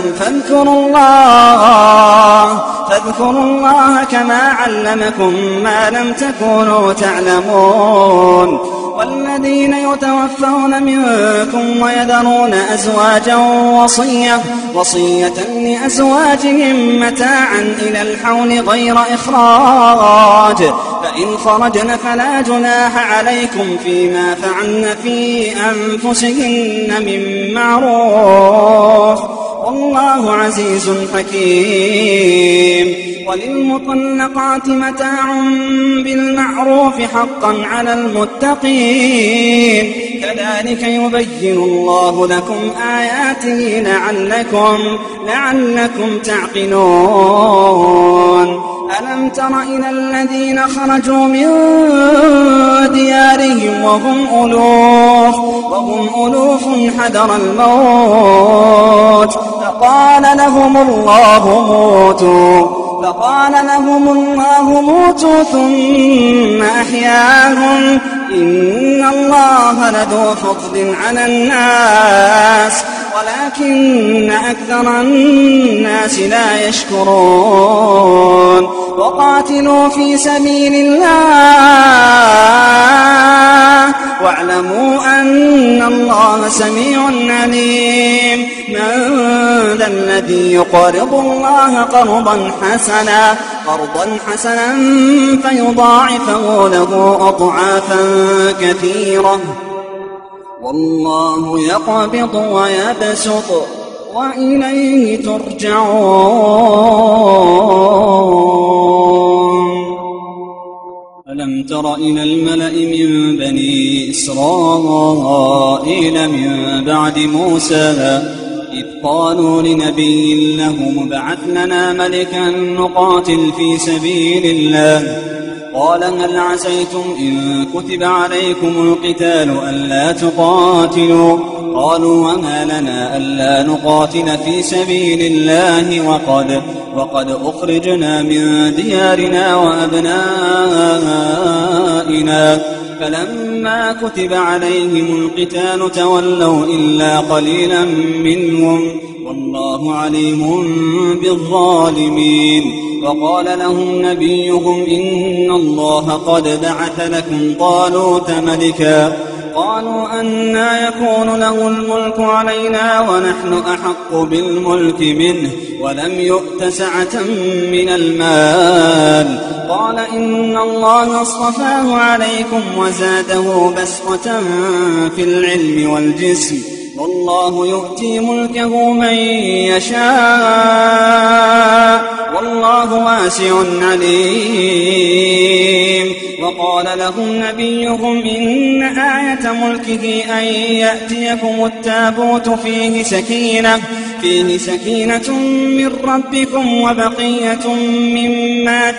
فاذكروا الله كما علمكم ما لم تكونوا تعلمون. والذين يتوفون منكم ويذرون أزواجا وصية لأزواجهم متاعا إلى الحول غير إخراج فإن خرجن فلا جناح عليكم فيما فعلن في أنفسهن من معروف والله عزيز حكيم. وللمطلقات متاع بالمعروف حقا على المتقين كذلك يبين الله لكم آياته لعلكم تعقلون. ألم تر إلى الذين خرجوا من ديارهم وهم ألوف حذر الموت فقال لهم الله موتوا ثم أحياهم إن الله لذو فضل على الناس ولكن أكثر الناس لا يشكرون وقاتلوا في سبيل الله واعلموا أن الله سميع عليم من ذا الذي يقرض الله قرضا حسنا فيضاعفه له أضعافا كثيرة والله يقبض ويبسط وإليه ترجعون ألم تر إلى الملأ من بني إسرائيل من بعد موسى إذ قالوا لنبي له ابعث لنا ملكا نقاتل في سبيل الله قال هل عسيتم إن كتب عليكم القتال ألا تقاتلوا قالوا وما لنا ألا نقاتل في سبيل الله وقد أخرجنا من ديارنا وأبنائنا فلما كتب عليهم القتال تولوا إلا قليلا منهم والله عليم بالظالمين وقال لهم نبيهم إن الله قد بعث لكم طالوت ملكا قالوا أنى يكون له الملك علينا ونحن أحق بالملك منه ولم يؤت سعة من المال قال إن الله اصطفاه عليكم وزاده بسطة في العلم والجسم والله يؤتي ملكه من يشاء والله واسع عليم وقال لهم نبيهم إن آية ملكه أن يأتيكم التابوت فيه سكينة من ربكم وبقية مما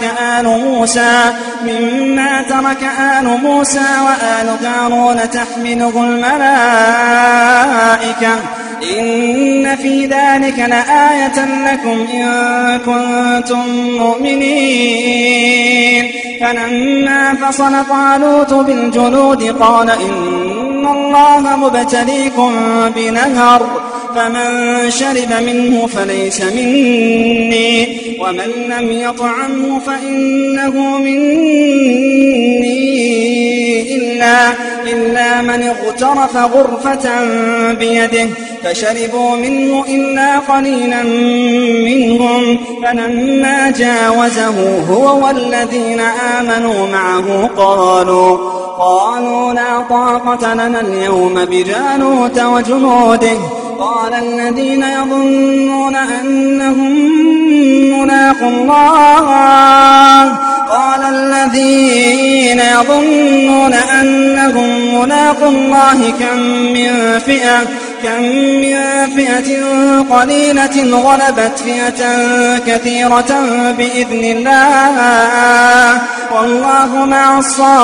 ترك آل موسى وآل هارون تحمله الملائكة إن في ذلك لآية لكم إن كنتم مؤمنين فلما فصل طالوت بالجنود قال إن الله مبتليكم بنهر فمن شرب منه فليس مني ومن لم يطعمه فإنه مني إلا من اغترف غرفة بيده فشربوا منه إلا قليلا منهم فلما جاوزه هو والذين آمنوا معه قالوا لا طاقة لنا اليوم بجالوت وجنوده قال الذين يظنون أنهم ملاقو الله كم من فئة قليلة غلبت فئة كثيرة بإذن الله والله مع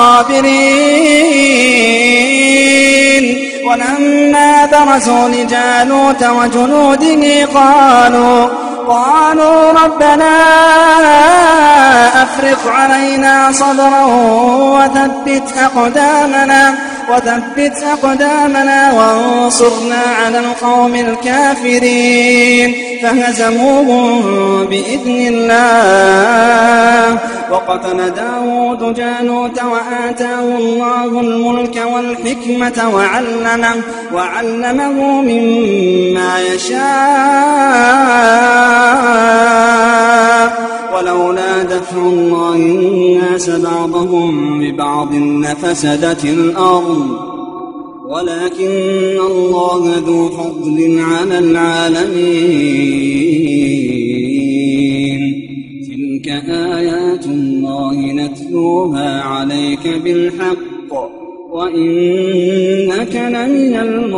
الصابرين ولما برزوا لجالوت وجنوده قالوا ربنا أفرغ علينا صبرا وثبت أقدامنا وانصرنا على القوم الكافرين فهزموهم بإذن الله وقتل داود جالوت وآتاه الله الملك والحكمة وعلمه مما يشاء ولولا دفع الله الناس بعضهم ببعض لفسدت الأرض ولكن الله ذو فضل على العالمين تلك آيات الله نتلوها عليك بالحق وإنك لمن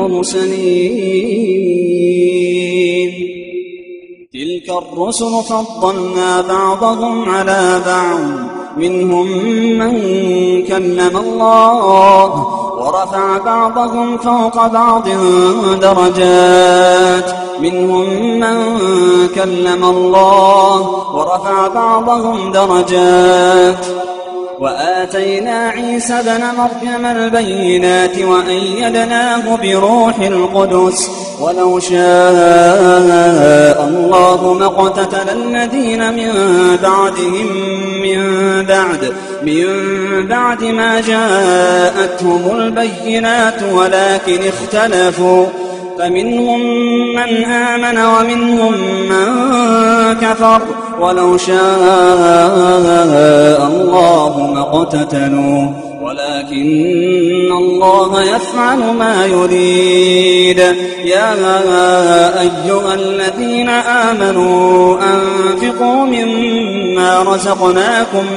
المرسلين تلك الرسل فضلنا بعضهم على بعض منهم من كلم الله ورفع بعضهم فوق بعض درجات منهم من كلم الله ورفع بعضهم درجات وآتينا عيسى ابن مريم البينات وأيدناه بروح القدس ولو شاء الله ما اقتتل الذين من بعدهم من بعد ما جاءتهم البينات ولكن اختلفوا فمنهم من آمن ومنهم من كفر ولو شاء الله ما اقتتلوا ولكن الله يفعل ما يريد. يا أيها الذين آمنوا أنفقوا مما رزقناكم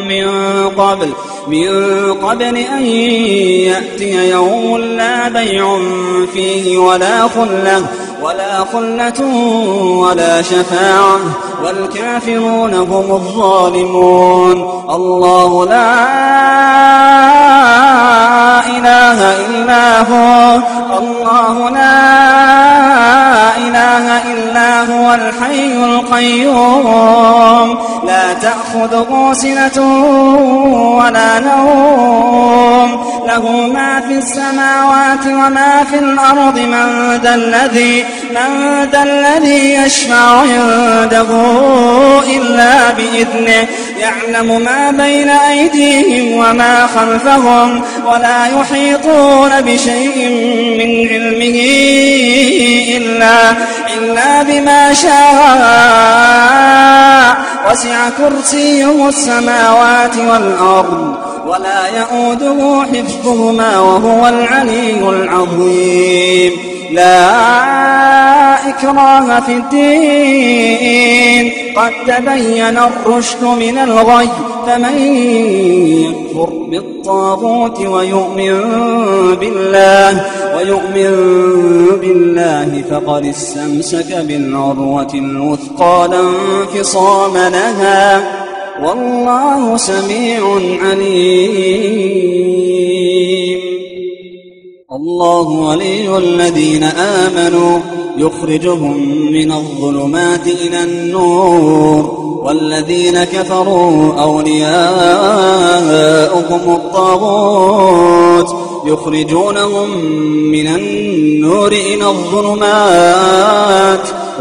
من قبل أن يأتي يوم لا بيع فيه ولا خلة ولا شفاعة والكافرون هم الظالمون. الله لا إله إلا هو الحي القيوم لا تأخذه سنة ولا نوم له ما في السماوات وما في الأرض من ذا الذي يشفع عنده إلا بإذنه يعلم ما بين أيديهم وما خلفهم ولا يحيطون بشيء من علمه إلا بما شاء وسع كرسيه السماوات والأرض ولا يؤوده حفظهما وهو العلي العظيم. لا إكراه في الدين قد تبين الرشد من الغي فمن يكفر بالطاغوت ويؤمن بالله فقد استمسك بالعروة الوثقى لا انفصام لها والله سميع عليم. الله ولي الذين آمنوا يخرجهم من الظلمات إلى النور والذين كفروا أولياؤهم الطاغوت يخرجونهم من النور إلى الظلمات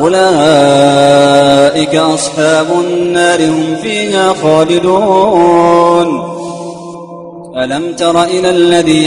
أولئك أصحاب النار هم فيها خالدون. ألم تر إلى الذي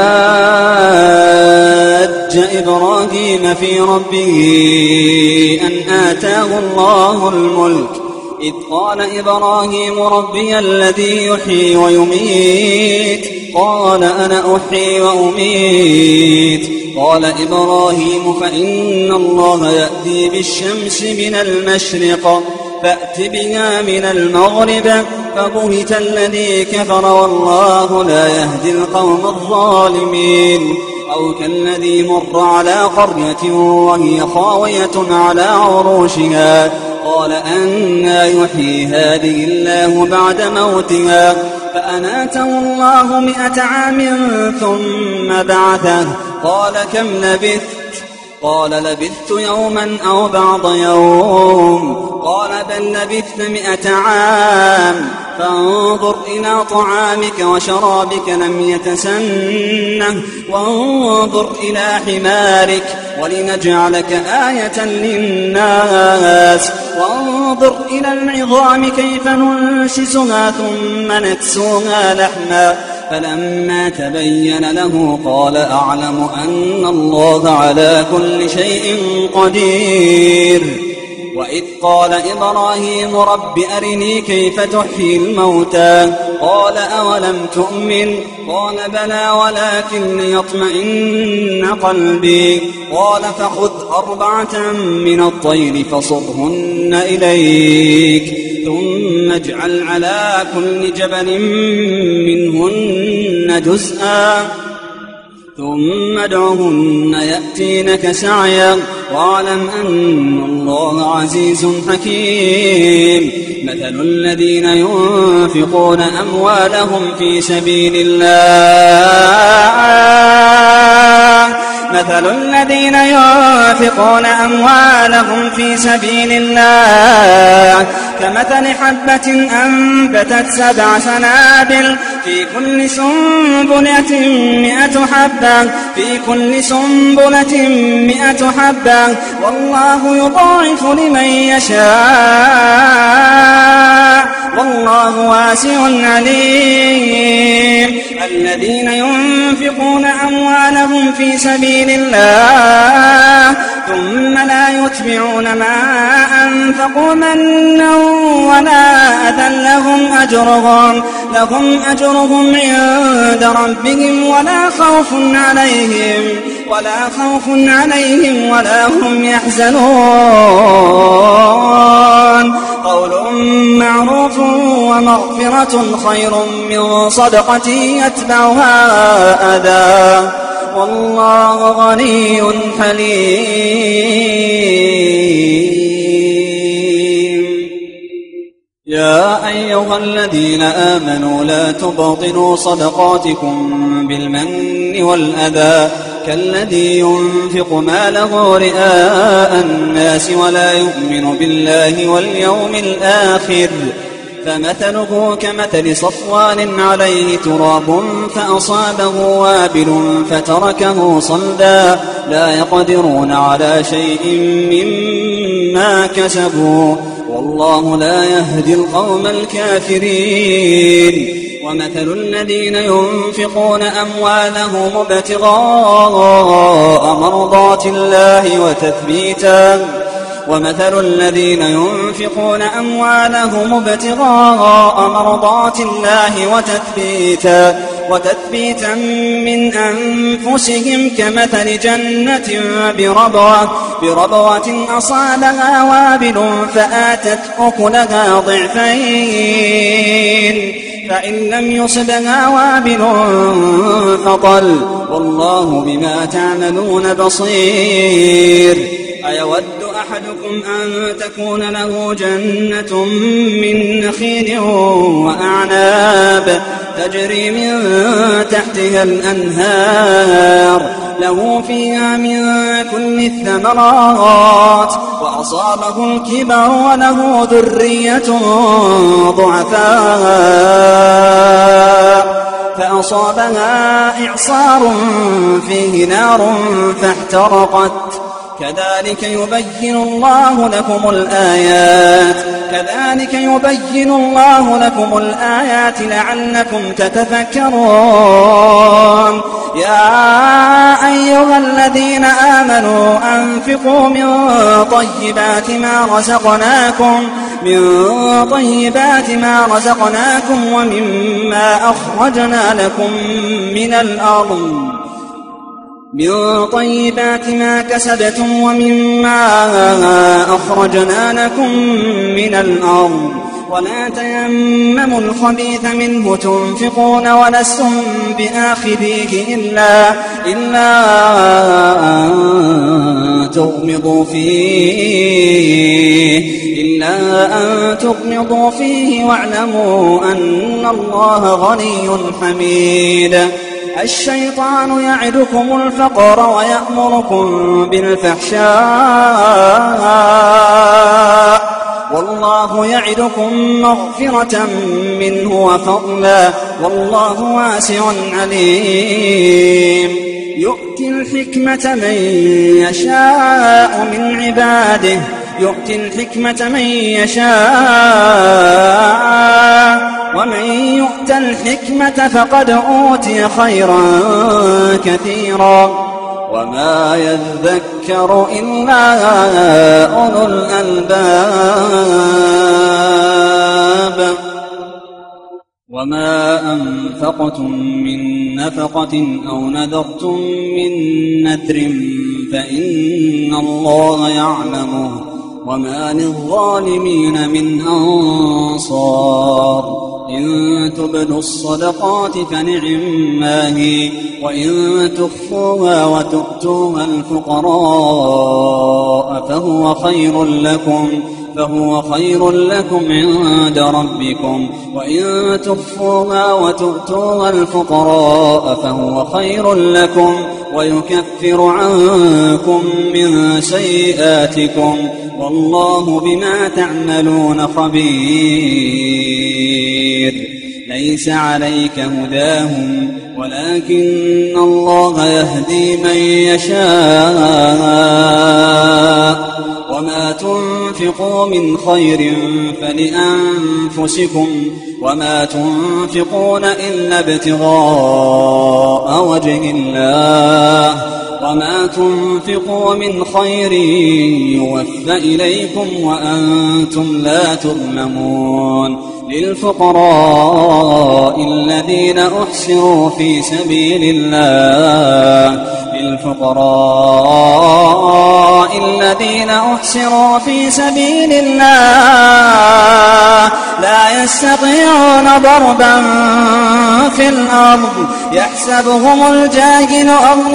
حاج إبراهيم في ربه أن آتاه الله الملك إذ قال إبراهيم ربي الذي يحيي ويميت قال أنا أحيي وأميت قال إبراهيم فإن الله يأتي بالشمس من المشرق فأت بها من المغرب فبهت الذي كفر والله لا يهدي القوم الظالمين. أو كالذي مر على قرية وهي خاوية على عروشها قال أنى يحيي هذه الله بعد موتها فأماته الله 100 عام ثم بعثه قال كم لبثت قال لبثت يوما أو بعض يوم قال بل لبثت 100 عام فانظر إلى طعامك وشرابك لم يتسنه وانظر إلى حمارك ولنجعلك آية للناس وانظر إلى العظام كيف ننشزها ثم نكسوها لحما فلما تبين له قال أعلم أن الله على كل شيء قدير. وإذ قال إبراهيم رب أرني كيف تحيي الموتى قال أولم تؤمن قال بلى ولكن ليطمئن قلبي قال فخذ 4 من الطير فصرهن إليك ثم اجعل على كل جبل منهن جزءا ثم ادعهن يأتينك سعيا واعلم أن الله عزيز حكيم. مثل الذين ينفقون أموالهم في سبيل الله أموالهم في سبيل الله كمثل حبة أنبتت 7 سنابل في كل سنبلة 100 حبة والله يضاعف لمن يشاء والله واسع عليم. الذين ينفقون أموالهم في سبيل الله ثم لا يتبعون ما أنفقوا منا ولا أذى لهم أجرهم عند ربهم ولا خوف عليهم ولا هم يحزنون. قول معروف ومغفرة خير من صدقة يتبعها أذى والله غني حليم. يا أيها الذين آمنوا لا تبطلوا صدقاتكم بالمن والأذى كالذي ينفق ماله رئاء الناس ولا يؤمن بالله واليوم الآخر فمثله كمثل صفوان عليه تراب فأصابه وابل فتركه صلدا لا يقدرون على شيء مما كسبوا والله لا يهدي القوم الكافرين. ومثل الذين ينفقون أموالهم ابتغاء مرضات الله وتثبيتا من أنفسهم كمثل جنة بربوة أصابها وابل فآتت أكلها ضعفين فإن لم يصبها وابل فطل والله بما تعملون بصير. أيود أحدكم أن تكون له جنة من نخيل وأعناب تجري من تحتها الأنهار له فيها من كل الثمرات وأصابه الكبر وله ذرية ضعفاء فأصابها إعصار فيه نار فاحترقت كذلك يبين الله لكم الآيات لعلكم تتفكرون. يا أيها الذين آمنوا أنفقوا من طيبات ما رزقناكم ومما أخرجنا لكم من الأرض من طيبات ما كسبتم ومما أخرجنا لكم من الأرض ولا تيمموا الخبيث منه تنفقون ولستم بآخذيه إلا أن تغمضوا فيه واعلموا أن الله غني حميد. الشيطان يعدكم الفقر ويأمركم بالفحشاء والله يعدكم مغفرة منه وفضلا والله واسع عليم. يؤتي الحكمة من يشاء من عباده ومن يؤت الحكمة فقد أوتي خيرا كثيرا وما يذكر إلا أولو الألباب. وما أنفقتم من نفقة أو نذرتم من نذر فإن الله يعلمه وما للظالمين من أنصار. إن تبدوا الصدقات فنعما هي وإن تخفوها وتؤتوها الفقراء فهو خير لكم عند ربكم وإن تخفوها وتؤتوها الفقراء فهو خير لكم ويكفر عنكم من سيئاتكم والله بما تعملون خبير. ليس عليك هداهم ولكن الله يهدي من يشاء وما تنفقوا من خير فلأنفسكم وما تنفقون إلا ابتغاء وجه الله وما تنفقوا من خير يوفى إليكم وأنتم لا تظلمون. للفقراء الذين أحصروا في سبيل الله لا يستطيعون ضربا في الأرض يحسبهم الجاهل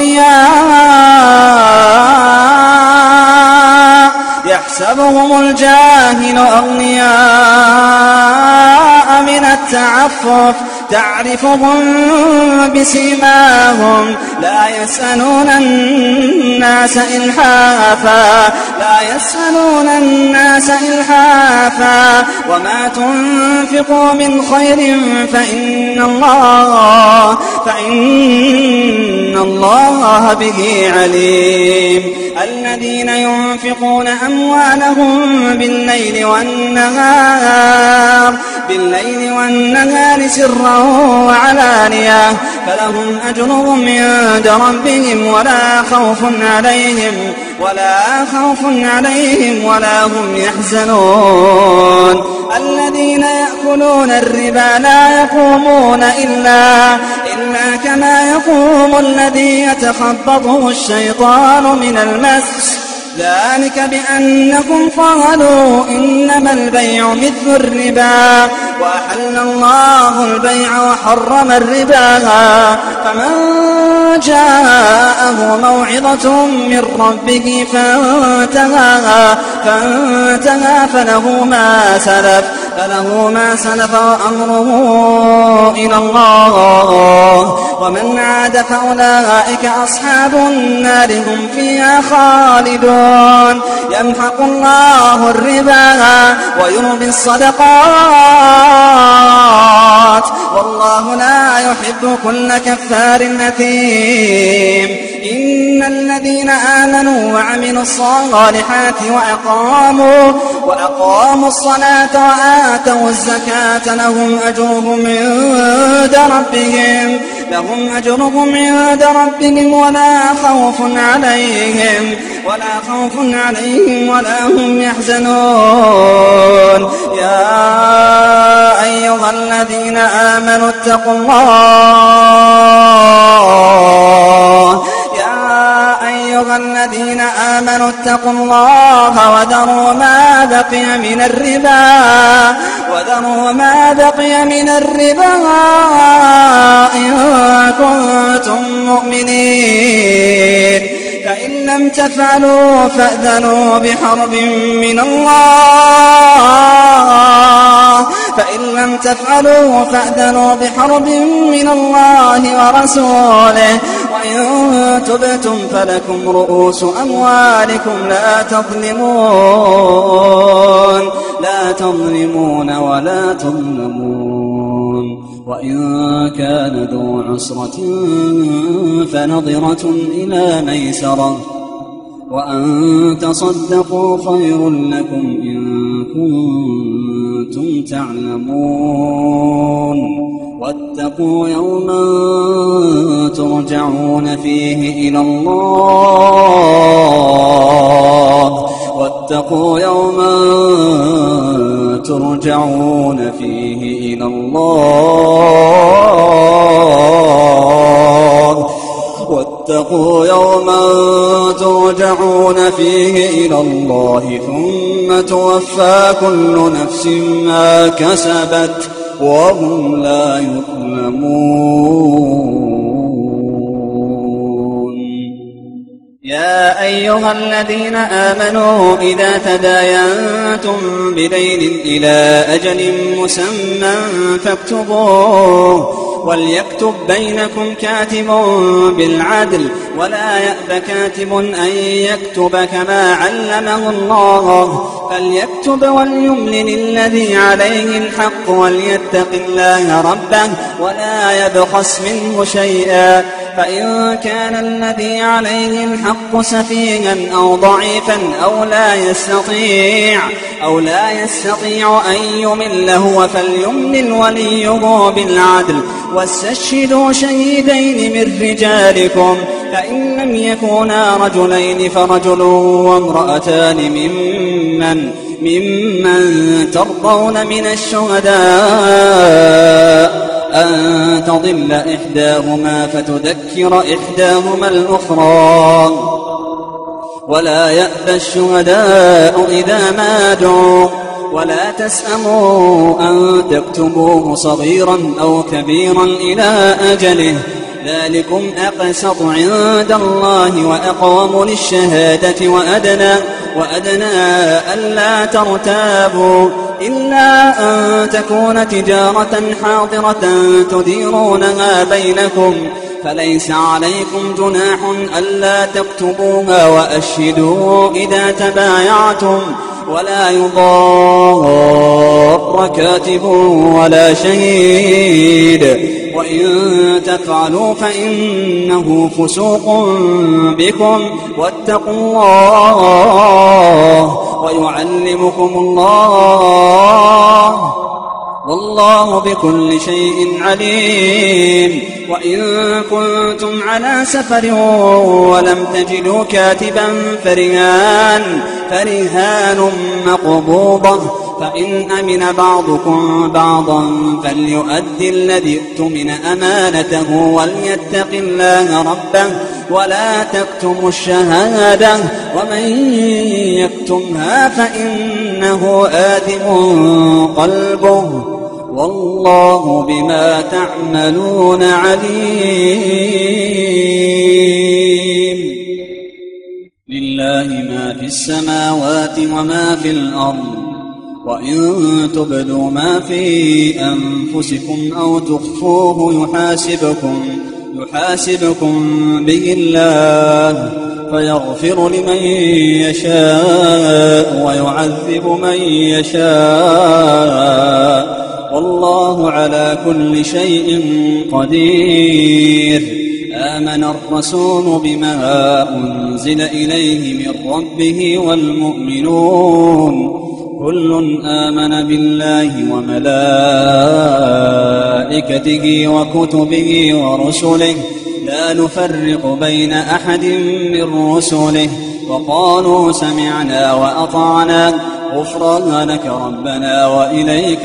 أغنياء من التعفف تعرفهم بسيماهم لا يسألون الناس إلحافا وما تنفقوا من خير فإن الله به عليم. الذين ينفقون أموالهم بالليل والنهار سرا وعلانية فلهم أجرهم عند ربهم ولا خوف عليهم ولا هم يحزنون. الذين يأكلون الربا لا يقومون إلا كما يقوم الذي يتخبطه الشيطان من المس ذلك بأنكم قالوا إنما البيع مثل الربا وأحل الله البيع وحرم الربا فمن جاءه موعظة من ربه فانتهى فله ما سلف وأمره إلى الله ومن عاد فأولئك أصحاب النار هم فيها خالدون. يمحق الله الربا ويربي الصدقات والله لا يحب كل كفار أثيم. إن الذين آمنوا وعملوا الصالحات وأقاموا الصلاة وآتوا الزكاة لهم أجرهم عند ربهم ولا خوف عليهم ولا هم يحزنون. يا أيها الذين آمنوا اتقوا الله وذروا ما بقي من الربا إن كنتم مؤمنين فإن لم تفعلوا فأذنوا بحرب من الله ورسوله وإن تبتم فلكم رؤوس أموالكم لا تظلمون ولا تظلمون. وإن كان ذو عسرة فنظرة إلى ميسرة وأن تصدقوا خير لكم إن كنتم تعلمون. واتقوا يوما ترجعون فيه إلى الله واتقوا يوما ترجعون فيه إلى الله ثم توفى كل نفس ما كسبت وهم لا يظلمون. يا أيها الذين آمنوا إذا تداينتم بدين إلى أجل مسمى فاكتبوه وليكتب بينكم كاتب بالعدل ولا يأب كاتب أن يكتب كما علمه الله فليكتب وليملل الذي عليه الحق وليتق الله ربه ولا يبخس منه شيئا فإن كان الذي عليه الحق سفيها أو ضعيفا أو لا يستطيع أن يمل هو فليملل وليه بالعدل واستشهدوا شهيدين من رجالكم فإن لم يكونا رجلين فرجل وامرأتان ممن ترضون من الشهداء أن تضل إحداهما فتذكر إحداهما الأخرى ولا يأبى الشهداء إذا ما دعوا ولا تسأموا أن تكتبوه صغيرا أو كبيرا إلى أجله ذلكم أقسط عند الله وأقوم للشهادة وأدنى ألا ترتابوا إلا أن تكون تجارة حاضرة تديرونها بينكم فليس عليكم جناح ألا تكتبوها وأشهدوا إذا تبايعتم ولا يضار كاتب ولا شهيد وإن تفعلوا فإنه فسوق بكم واتقوا الله ويعلمكم الله والله بكل شيء عليم وإن كنتم على سفر ولم تجدوا كاتبا فرهان مقبوضة فإن أمن بعضكم بعضا فليؤدي الذي اؤتمن أمانته وليتق الله ربه ولا تكتموا الشهادة ومن يكتمها فإنه آثم قلبه والله بما تعملون عليم لله ما في السماوات وما في الأرض وإن تبدوا ما في أنفسكم أو تخفوه يحاسبكم به الله فيغفر لمن يشاء ويعذب من يشاء والله على كل شيء قدير آمن الرسول بما أنزل إليه من ربه والمؤمنون كل آمن بالله وملائكته وكتبه ورسله لا نفرق بين أحد من رسله وقالوا سمعنا وأطعنا غفرانك ربنا وإليك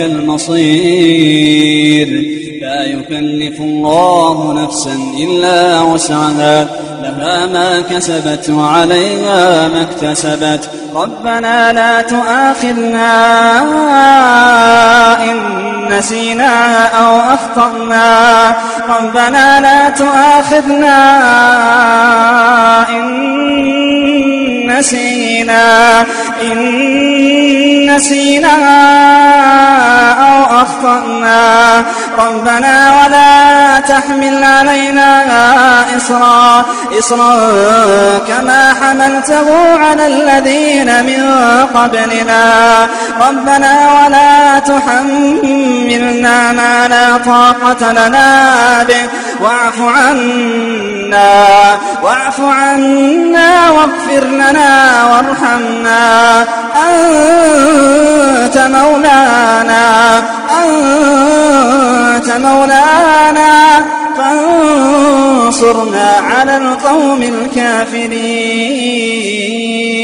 المصير لا يكلف الله نفسا إلا وسعها لها ما كسبت وعليها ما اكتسبت ربنا لا تؤاخذنا إن نسينا أو أخطأنا ربنا لا تؤاخذنا إن نسينا أو أخطأنا ربنا ولا تحمل علينا إصرا كما حملته على الذين من قبلنا ربنا ولا تحملنا ما لا طاقة لنا به واعف عنا واغفر لنا وارحمنا أنت مولانا فانصرنا على القوم الكافرين